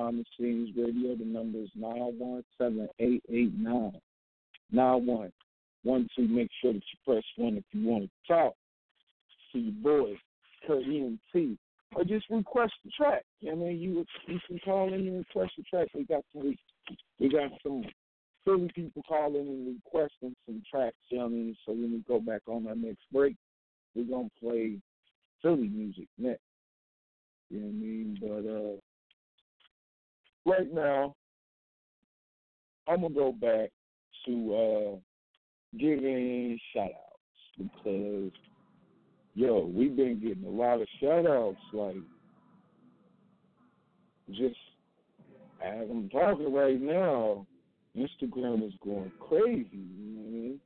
Behind the Scenes Radio. The number is nine one seven eight eight nine nine one one two. Make sure that you press one if you want to talk to your boy, Kurt E M T. Or just request the track. I mean, you, you can call in and request the track. We got some, we got some Philly people calling and requesting some tracks, you know what I mean? So when we go back on our next break, we're going to play Philly music next. You know what I mean? But uh, right now, I'm going to go back to uh, giving shout-outs because, yo, we've been getting a lot of shout-outs, like, just as I'm talking right now, Instagram is going crazy, you know what I mean?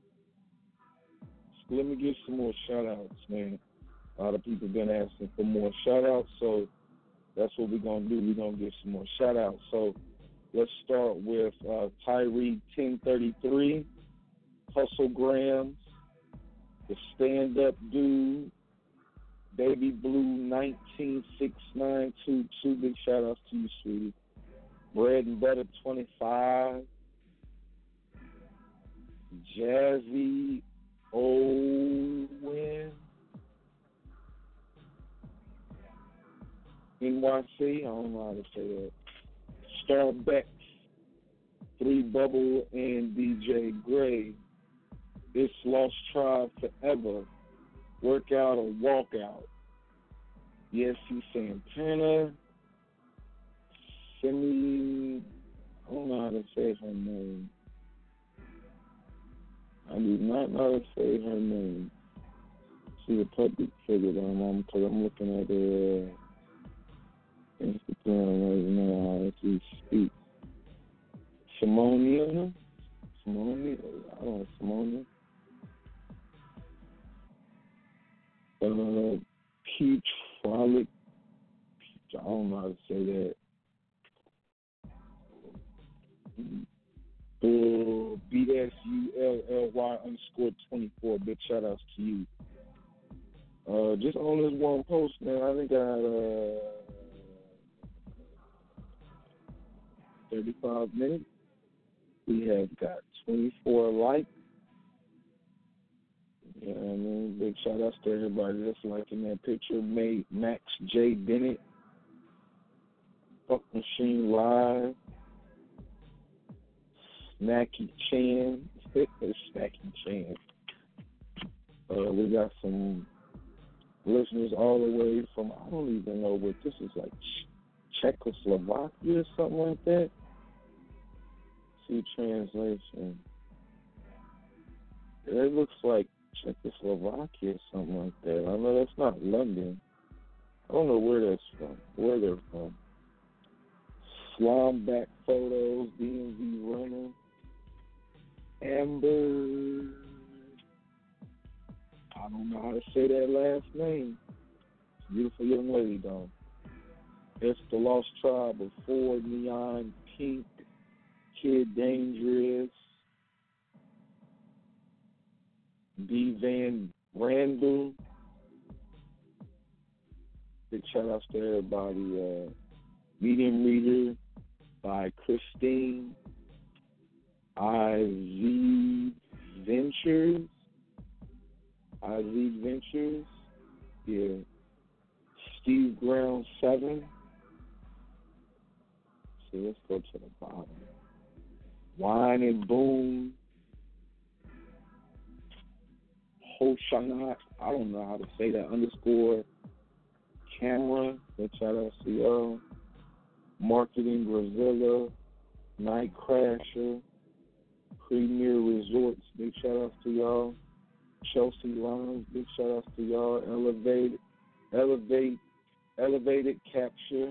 So let me give some more shout-outs, man. A lot of people been asking for more shout-outs, so that's what we're going to do. We're going to give some more shout-outs. So let's start with uh, Tyree ten thirty-three, Hustle Grams, The Stand-Up Dude, Baby Blue nineteen six nine two two. Big shout-outs to you, sweetie. Bread and Butter twenty-five, Jazzy Owen, N Y C, I don't know how to say that. Starbex, Three Bubble, and D J Gray. It's Lost Tribe Forever. Workout or Walkout. Yes, he's Santana. Simi, I don't know how to say her name. I do not know how to say her name. She's a public figure that I'm on because I'm looking at her Instagram right now as we speak. Simonia? Simonia? I don't know, Simonia. Uh, Peach Frolic. I don't know how to say that. Uh, B S U L L Y underscore twenty-four. Big shout outs to you. Uh, just on this one post, man, I think I had uh, thirty-five minutes. We have got twenty-four likes. Yeah, I mean, big shout outs to everybody that's liking that picture. Made Max J. Bennett, Fuck Machine Live, Snacky Chan, Snacky Chan. Uh, we got some listeners all the way from, I don't even know what this is, like Czechoslovakia or something like that. See translation. It looks like Czechoslovakia or something like that. I know that's not London. I don't know where that's from, where they're from. Slime back photos, D M V runner, Amber. I don't know how to say that last name. Beautiful young lady, though. It's the Lost Tribe of Four, Neon Pink, Kid Dangerous, D. Van Randall. Big shout outs to everybody. Uh, Medium Reader by Christine, I Z Ventures, I Z Ventures, yeah, Steve Brown seven. So let's go to the bottom. Wine and Boom, Hoshanat, I don't know how to say that, underscore camera, let's shout out to y'all. Marketing Brazilla, Night Crasher, Premier Resorts, big shout outs to y'all. Chelsea Lines, big shout outs to y'all. Elevate, Elevate, Elevated Capture.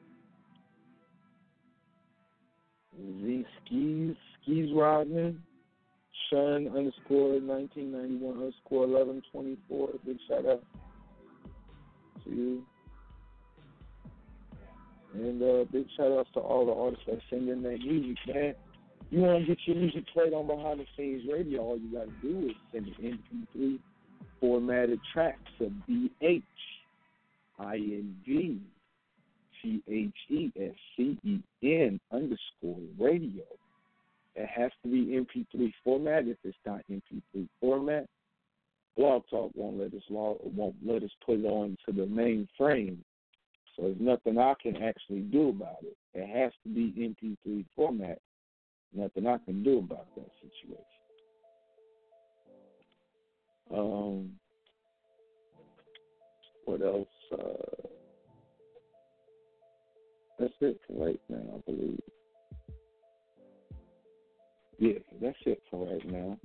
Z Skis, Skis Rodman, Shun underscore nineteen ninety-one underscore eleven twenty-four, big shout out to you. And uh, big shout outs to all the artists that send in that music, man. You want to get your music played on Behind the Scenes Radio, all you got to do is send an M P three formatted track to B H I N G T H E S C E N underscore radio. It has to be M P three format. If it's not M P three format, Blog Talk won't let us log, won't let us put it on to the main frame. So there's nothing I can actually do about it. It has to be M P three format. Nothing I can do about that situation. Um, what else? Uh, that's it for right now, I believe. Yeah, that's it for right now.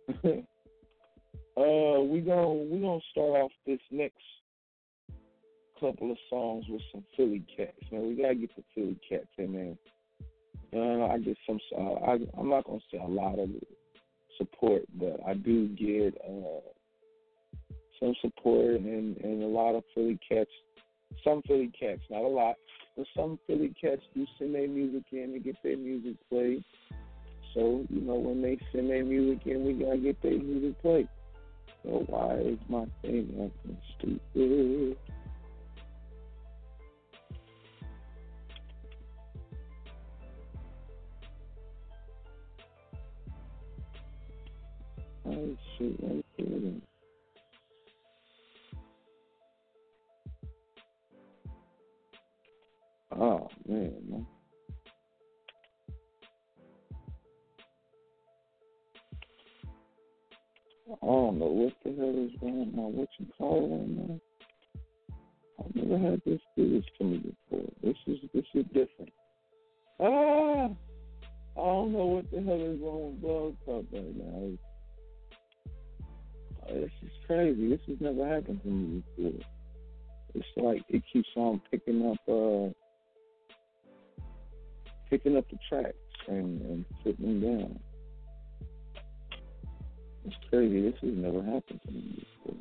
uh, we gonna we gonna start off this next couple of songs with some Philly cats. Man, we gotta get the Philly cats in there. Uh, I get some. Uh, I, I'm not gonna say a lot of support, but I do get uh, some support and, and a lot of Philly cats. Some Philly cats, not a lot, but some Philly cats do send their music in and get their music played. So, you know, when they send their music in, we gotta get their music played. So why is my thing acting stupid? Oh shit, I'm kidding. Oh man, man. I don't know what the hell is going on. What you call it, man? I've never had this do this to me before. This is this is different. Ah, I don't know what the hell is wrong with Blog Talk right now. It's, oh, this is crazy. This has never happened to me before. It's like it keeps on picking up, uh, picking up the tracks and, and putting them down. It's crazy. This has never happened to me before.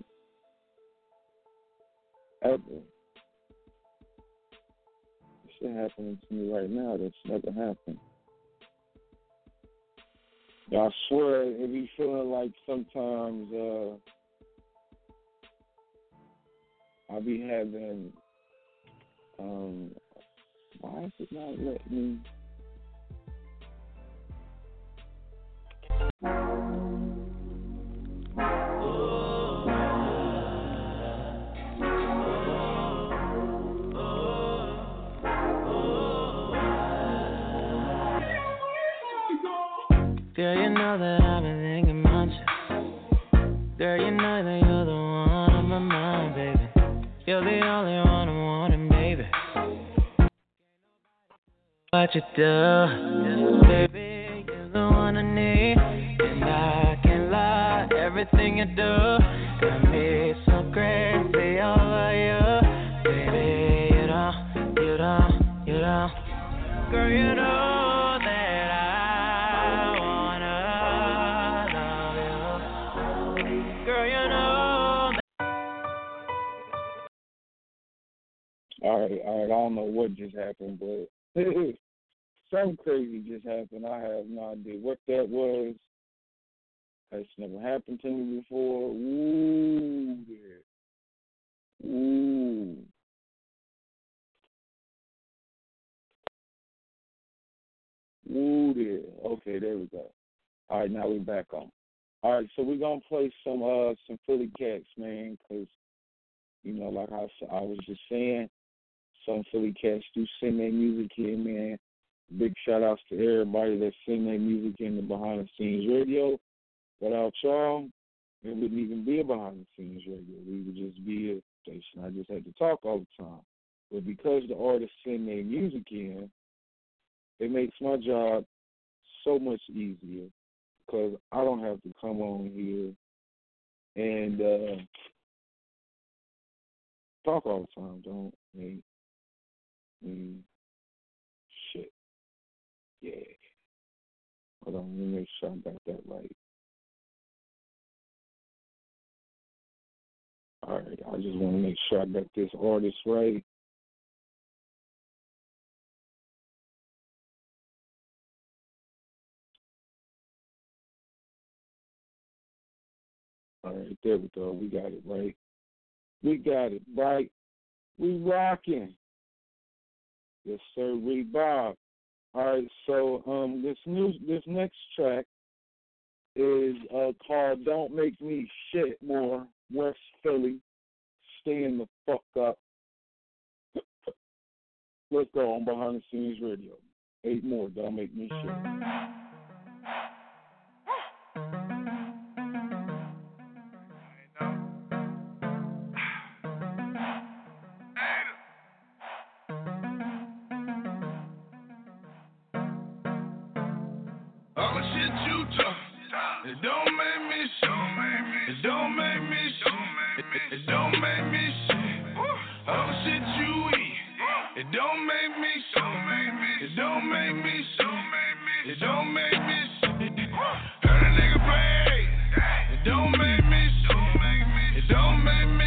Ever. This shit happening to me right now. That's never happened. I swear, it be feeling like sometimes uh, I be having. Um, why is it not letting me? Girl, you know that I've been thinking about you. Girl, you know that you're the one on my mind, baby. You're the only one I'm wanting, baby. What you do, baby, you're the one I need. And I can't lie, everything you do got me so crazy over you. Baby, you don't, you don't, you don't. Girl, you know. All right, all right. I don't know what just happened, but something crazy just happened. I have no idea what that was. That's never happened to me before. Ooh, yeah. Ooh. Ooh, there. Okay, there we go. All right, now we're back on. All right, so we're gonna play some uh some Philly cats, man, because you know, like I I was just saying. Some Philly cats do send their music in, man. Big shout outs to everybody that send their music in the Behind the Scenes Radio. Without y'all, it wouldn't even be a Behind the Scenes Radio. We would just be a station. I just had to talk all the time. But because the artists send their music in, it makes my job so much easier because I don't have to come on here and uh, talk all the time, don't I? Mm, shit. Yeah. Hold on, let me make sure I got that right. All right, I just want to make sure I got this artist right. All right, there we go. We got it right. We got it right. We rocking. Yes, sir, Reed Bob. All right, so um, this new this next track is uh, called "Don't Make Me Shit More." West Philly, staying the fuck up. Let's go on Behind the Scenes Radio. Eight more. Don't make me shit. All the shit you talk, it don't make me shit. It don't make me shit. It, it don't make me shit. All the shit you eat, it don't make me shit. It don't make me shit. It don't make me shit. Heard a nigga pray, it don't make me shit. It don't make me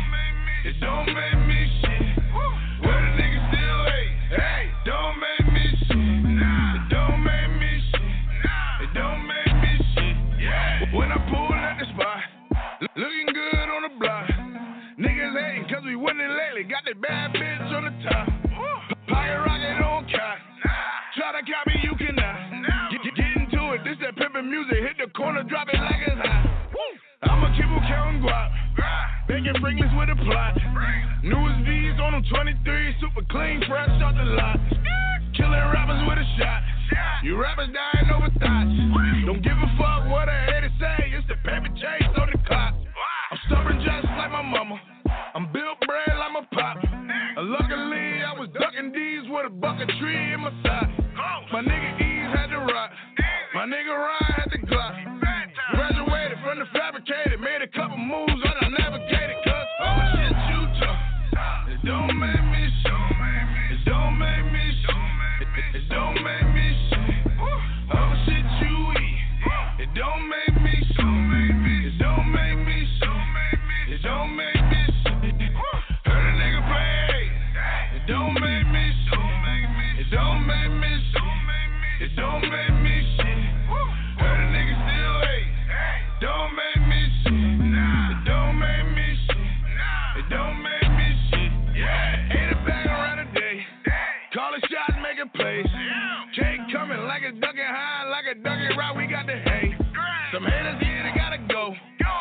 shit. It don't make me shit. Where the nigga still hate, hey, don't make me shit. It don't make me shit. It don't make me shit. Yeah. When I pull at the spot, looking good on the block. Niggas hating cause we winning lately. Got that bad bitch on the top. Pocket rocket on cot. Try to copy, you cannot. Get, get, get into it, this that pimpin' music. Hit the corner, drop it like it's hot. I'ma keep on counting guap. Bacon Franklin's with a plot. Newest V's on them twenty-three. Super clean, fresh off the lot. Killing rappers with a shot. You rappers dying over thoughts. Don't give a fuck what I hear to say. It's the paper chase on the clock. I'm stubborn just like my mama. I'm built bread like my pop. And luckily I was ducking D's with a bucket tree in my side. My nigga Ease had the rock. My nigga Ryan had the Glock. Graduated from the fabricated. Made a couple moves and I navigated. Cause all the shit you talk, it don't make me shit. It don't make me shit. It don't make me shit. All the shit you eat, it don't make me shit. It don't make me shit. It don't make me shit. Heard a nigga play, it don't make me shit. It don't make me shit. It don't make me shit. Heard a nigga still hate, don't make me shit. It don't make me shit. It don't make me shit. Yeah, ain't a bag around the day. Call a shot, make a place. Cake coming like a ducking high, like a ducking right. We got the hay. Some haters here, they gotta go.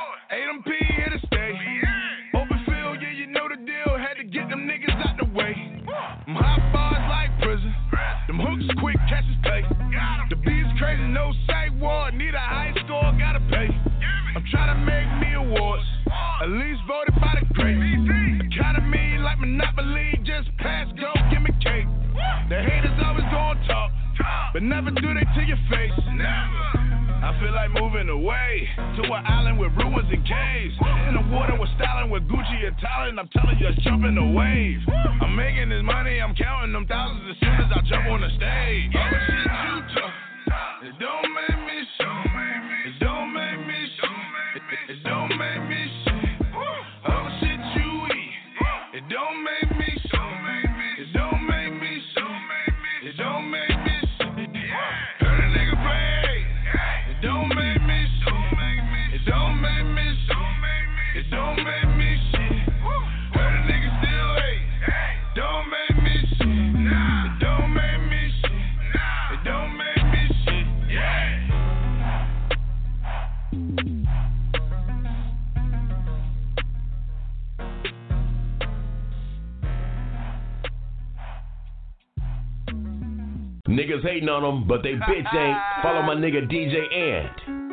A M P here to stay. Open field, yeah, you know the deal. Had to get them niggas out the way. Them hot bars like prison. Them hooks quick, catches pay. The beat's crazy, no psych ward. Need a high score, gotta pay. I'm trying to make me awards. At least voted by the great. Economy like Monopoly. Just pass, go, give me cake. The haters always gon' talk, but never do they to your face. I feel like moving away to an island with ruins and caves. In the water with styling with Gucci and Talon. I'm telling you, jump in the wave. I'm making this money, I'm counting them thousands as soon as I jump on the stage. All the shit you talk, it don't make me shit. It don't make me shit. It don't make me shit. All the shit you eat, it don't make me shit. It don't make me shit. It don't make me shit. Heard a nigga play, it don't make me shit. It don't make me shit. It don't make me shit. Heard a nigga still hate, don't make me shit. It don't make me shit. It don't make me shit. Yeah. Niggas hating on them, but they bitch ain't. Follow my nigga D J Ant.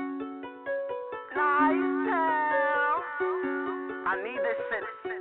I need this shit.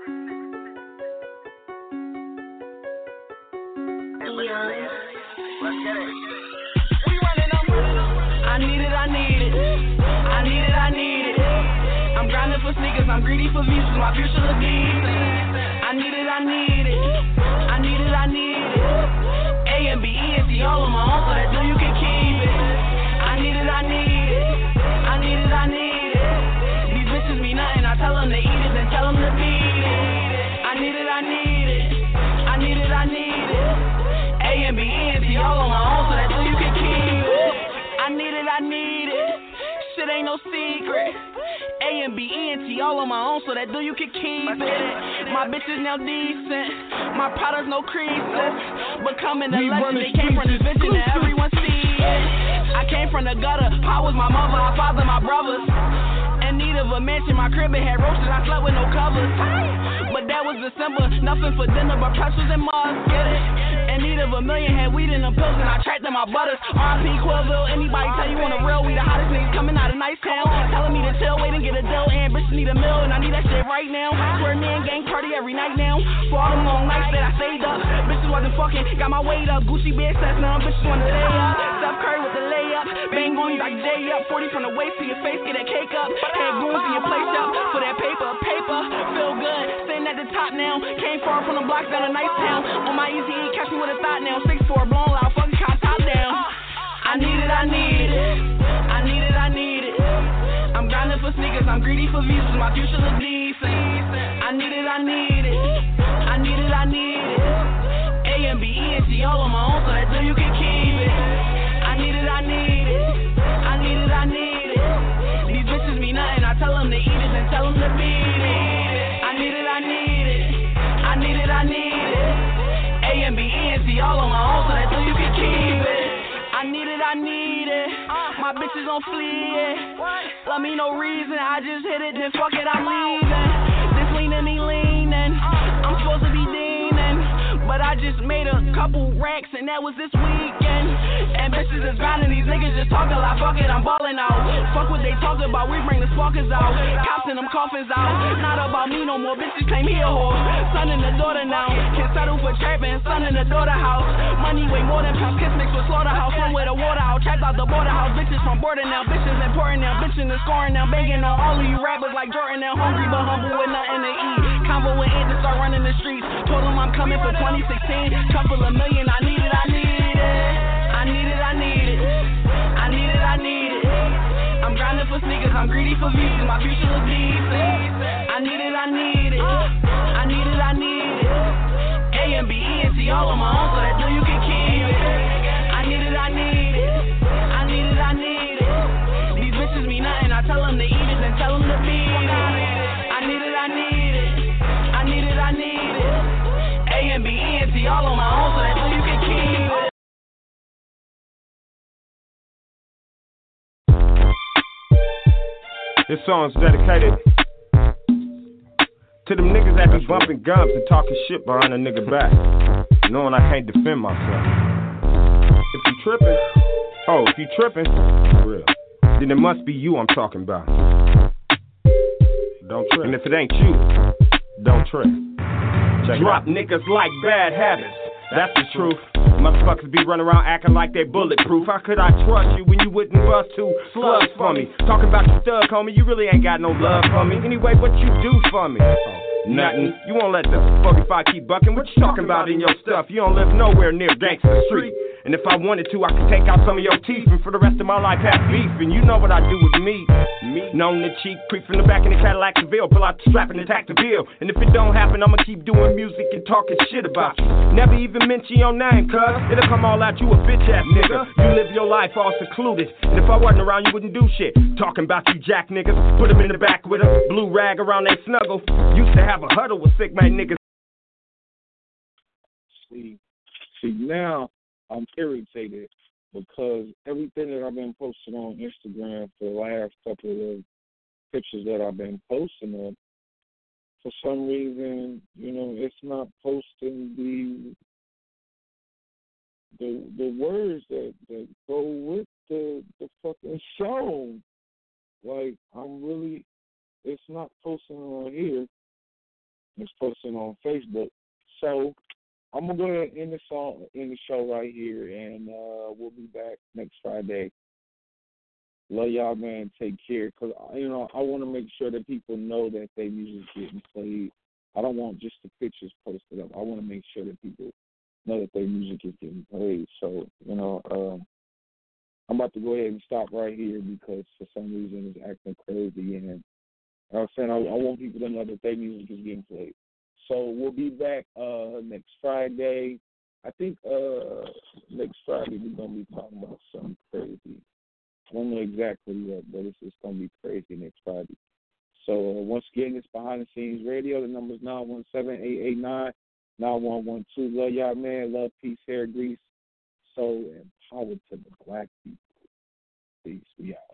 Hey, listen, man. Let's get it. We running up. I need it, I need it. I need it, I need it. I'm grinding for sneakers, I'm greedy for visas, my future look decent. I need it, I need it. I need it, I need it. A and B, E and C all on my own, so that do you can keep it. I need it, I need it. I need it, I need it. These bitches mean nothing, I tell them to eat it, then tell them to beat it. I need it, I need it. I need it, I need it. A and B, E and C all on my own, so that do you can keep it. I need it, I need it. Shit ain't no secret. A A M B E N T all on my own, so that do you can keep it. My bitch is now decent, my products no creases. Becoming a legend, they came from this vision that everyone sees. I came from the gutter, I was my mother, I father my brothers. In need of a mansion, my crib it had roaches, I slept with no covers. But that was December, nothing for dinner but pretzels and mugs, get it? In need of a million, had weed in them pills and I tracked in my butters. R I P Quillville, anybody tell you on the real, we the hottest niggas coming out of nice town. Telling me to chill, wait and get a deal, and bitch need a meal, and I need that shit right now. Swear me and gang party every night now. For all them long nights that I stayed up, bitches wasn't fucking, got my weight up. Gucci bed sets, now bitches wanna lay up. Steph Curry with the layup, bang on you like J up. forty from the waist to your face, get that cake up. Head goons in your place up, for that paper, paper. Feel good, sitting at the top now. Came far from the blocks down a nice town. On my easy E, catch me with a thought now. six four, blown loud, fucking cop top down. I need it, I need it. I need it, I need it. I'm grinding for sneakers, I'm greedy for visas. My future look decent. I need it, I need it. I need it, I need it. A M B E N T all on my own, so that you can keep it. I need it, I need it. I need it, I need it. These bitches be nothing, I tell them to eat it and tell them to beat it. I need it, I need it. I need it, I need it. A M B E N T all on my own, so that you can keep it. I need it, I need it. My bitches on fleek. Love me no reason, I just hit it, then fuck it, I'm leaving. This leaning me leaning. I'm supposed to be deaning, but I just made a couple racks and that was this weekend. And bitches is grinding, these niggas just talking like fuck it, I'm balling out. Fuck what they talk about, we bring the sparkers out. Cops in them coffins out. Not about me no more, bitches claim he a whore. Son and the daughter now, can settle for trapping. Son in the daughter house, money way more than pounds. Kiss mixed with slaughterhouse, from where the water out. Trapped out the border house, bitches from border now. Bitches important now, bitches is scoring now. Banging on all of you rappers like Jordan now. Hungry but humble with nothing to eat. Convo with Ed to start running the streets. Told him I'm coming for twenty sixteen. Couple of million, I need it, I need it. I need it, I need it. I need it, I need it. I'm grinding for sneakers, I'm greedy for visas. My future looks decent. I need it, I need it. I need it, I need it. A M B E N T all on my own, so that you can keep it. I need it, I need it. I need it, I need it. These bitches be nothing, I tell them to eat it and tell them to beat it. I need it, I need it. I need it, I need it. A M B E N T all on my own, so that you can keep it. This song's dedicated to them niggas that be bumping gums and talking shit behind a nigga back, knowing I can't defend myself. If you trippin', oh, if you trippin', for real, then it must be you I'm talking about. Don't trip. And if it ain't you, don't trip. Check Drop niggas like bad habits, that's the truth. Motherfuckers be running around acting like they bulletproof. How could I trust you when you wouldn't bust two slugs for me? Talking about your thug, homie, you really ain't got no love for me. Anyway, what you do for me? Nothing. You won't let the forty-five keep bucking. What you talking about in your stuff? You don't live nowhere near Gangsta Street. And if I wanted to, I could take out some of your teeth and for the rest of my life have beef. And you know what I do with me. Me, known the cheek, creep from the back in the Cadillac DeVille, pull out the strap and attack the bill. And if it don't happen, I'ma keep doing music and talking shit about you. Never even mention your name, cuz it'll come all out you a bitch ass nigga. You live your life all secluded. And if I wasn't around, you wouldn't do shit. Talking about you jack niggas, put them in the back with a blue rag around they snuggle. Used to have a huddle with sick man niggas. See, see now I'm irritated because everything that I've been posting on Instagram for the last couple of pictures that I've been posting up, for some reason, you know, it's not posting the the the words that, that go with the the fucking song. Like I'm really, it's not posting on here. It's posting on Facebook. So I'm gonna go ahead and end the song, end the show right here, and uh, we'll be back next Friday. Love y'all, man. Take care, cause you know I want to make sure that people know that their music's getting played. I don't want just the pictures posted up. I want to make sure that people know that their music is getting played. So you know, um, I'm about to go ahead and stop right here because for some reason it's acting crazy, and I was saying I, I want people to know that their music is getting played. So we'll be back uh, next Friday. I think uh, next Friday we're going to be talking about something crazy. I don't know exactly what, but it's, it's going to be crazy next Friday. again, it's Behind the Scenes Radio. The number is nine one seven, eight eight nine, nine one one two. Love y'all, man. Love, peace, hair, grease, soul, and power to the black people. Peace. We out.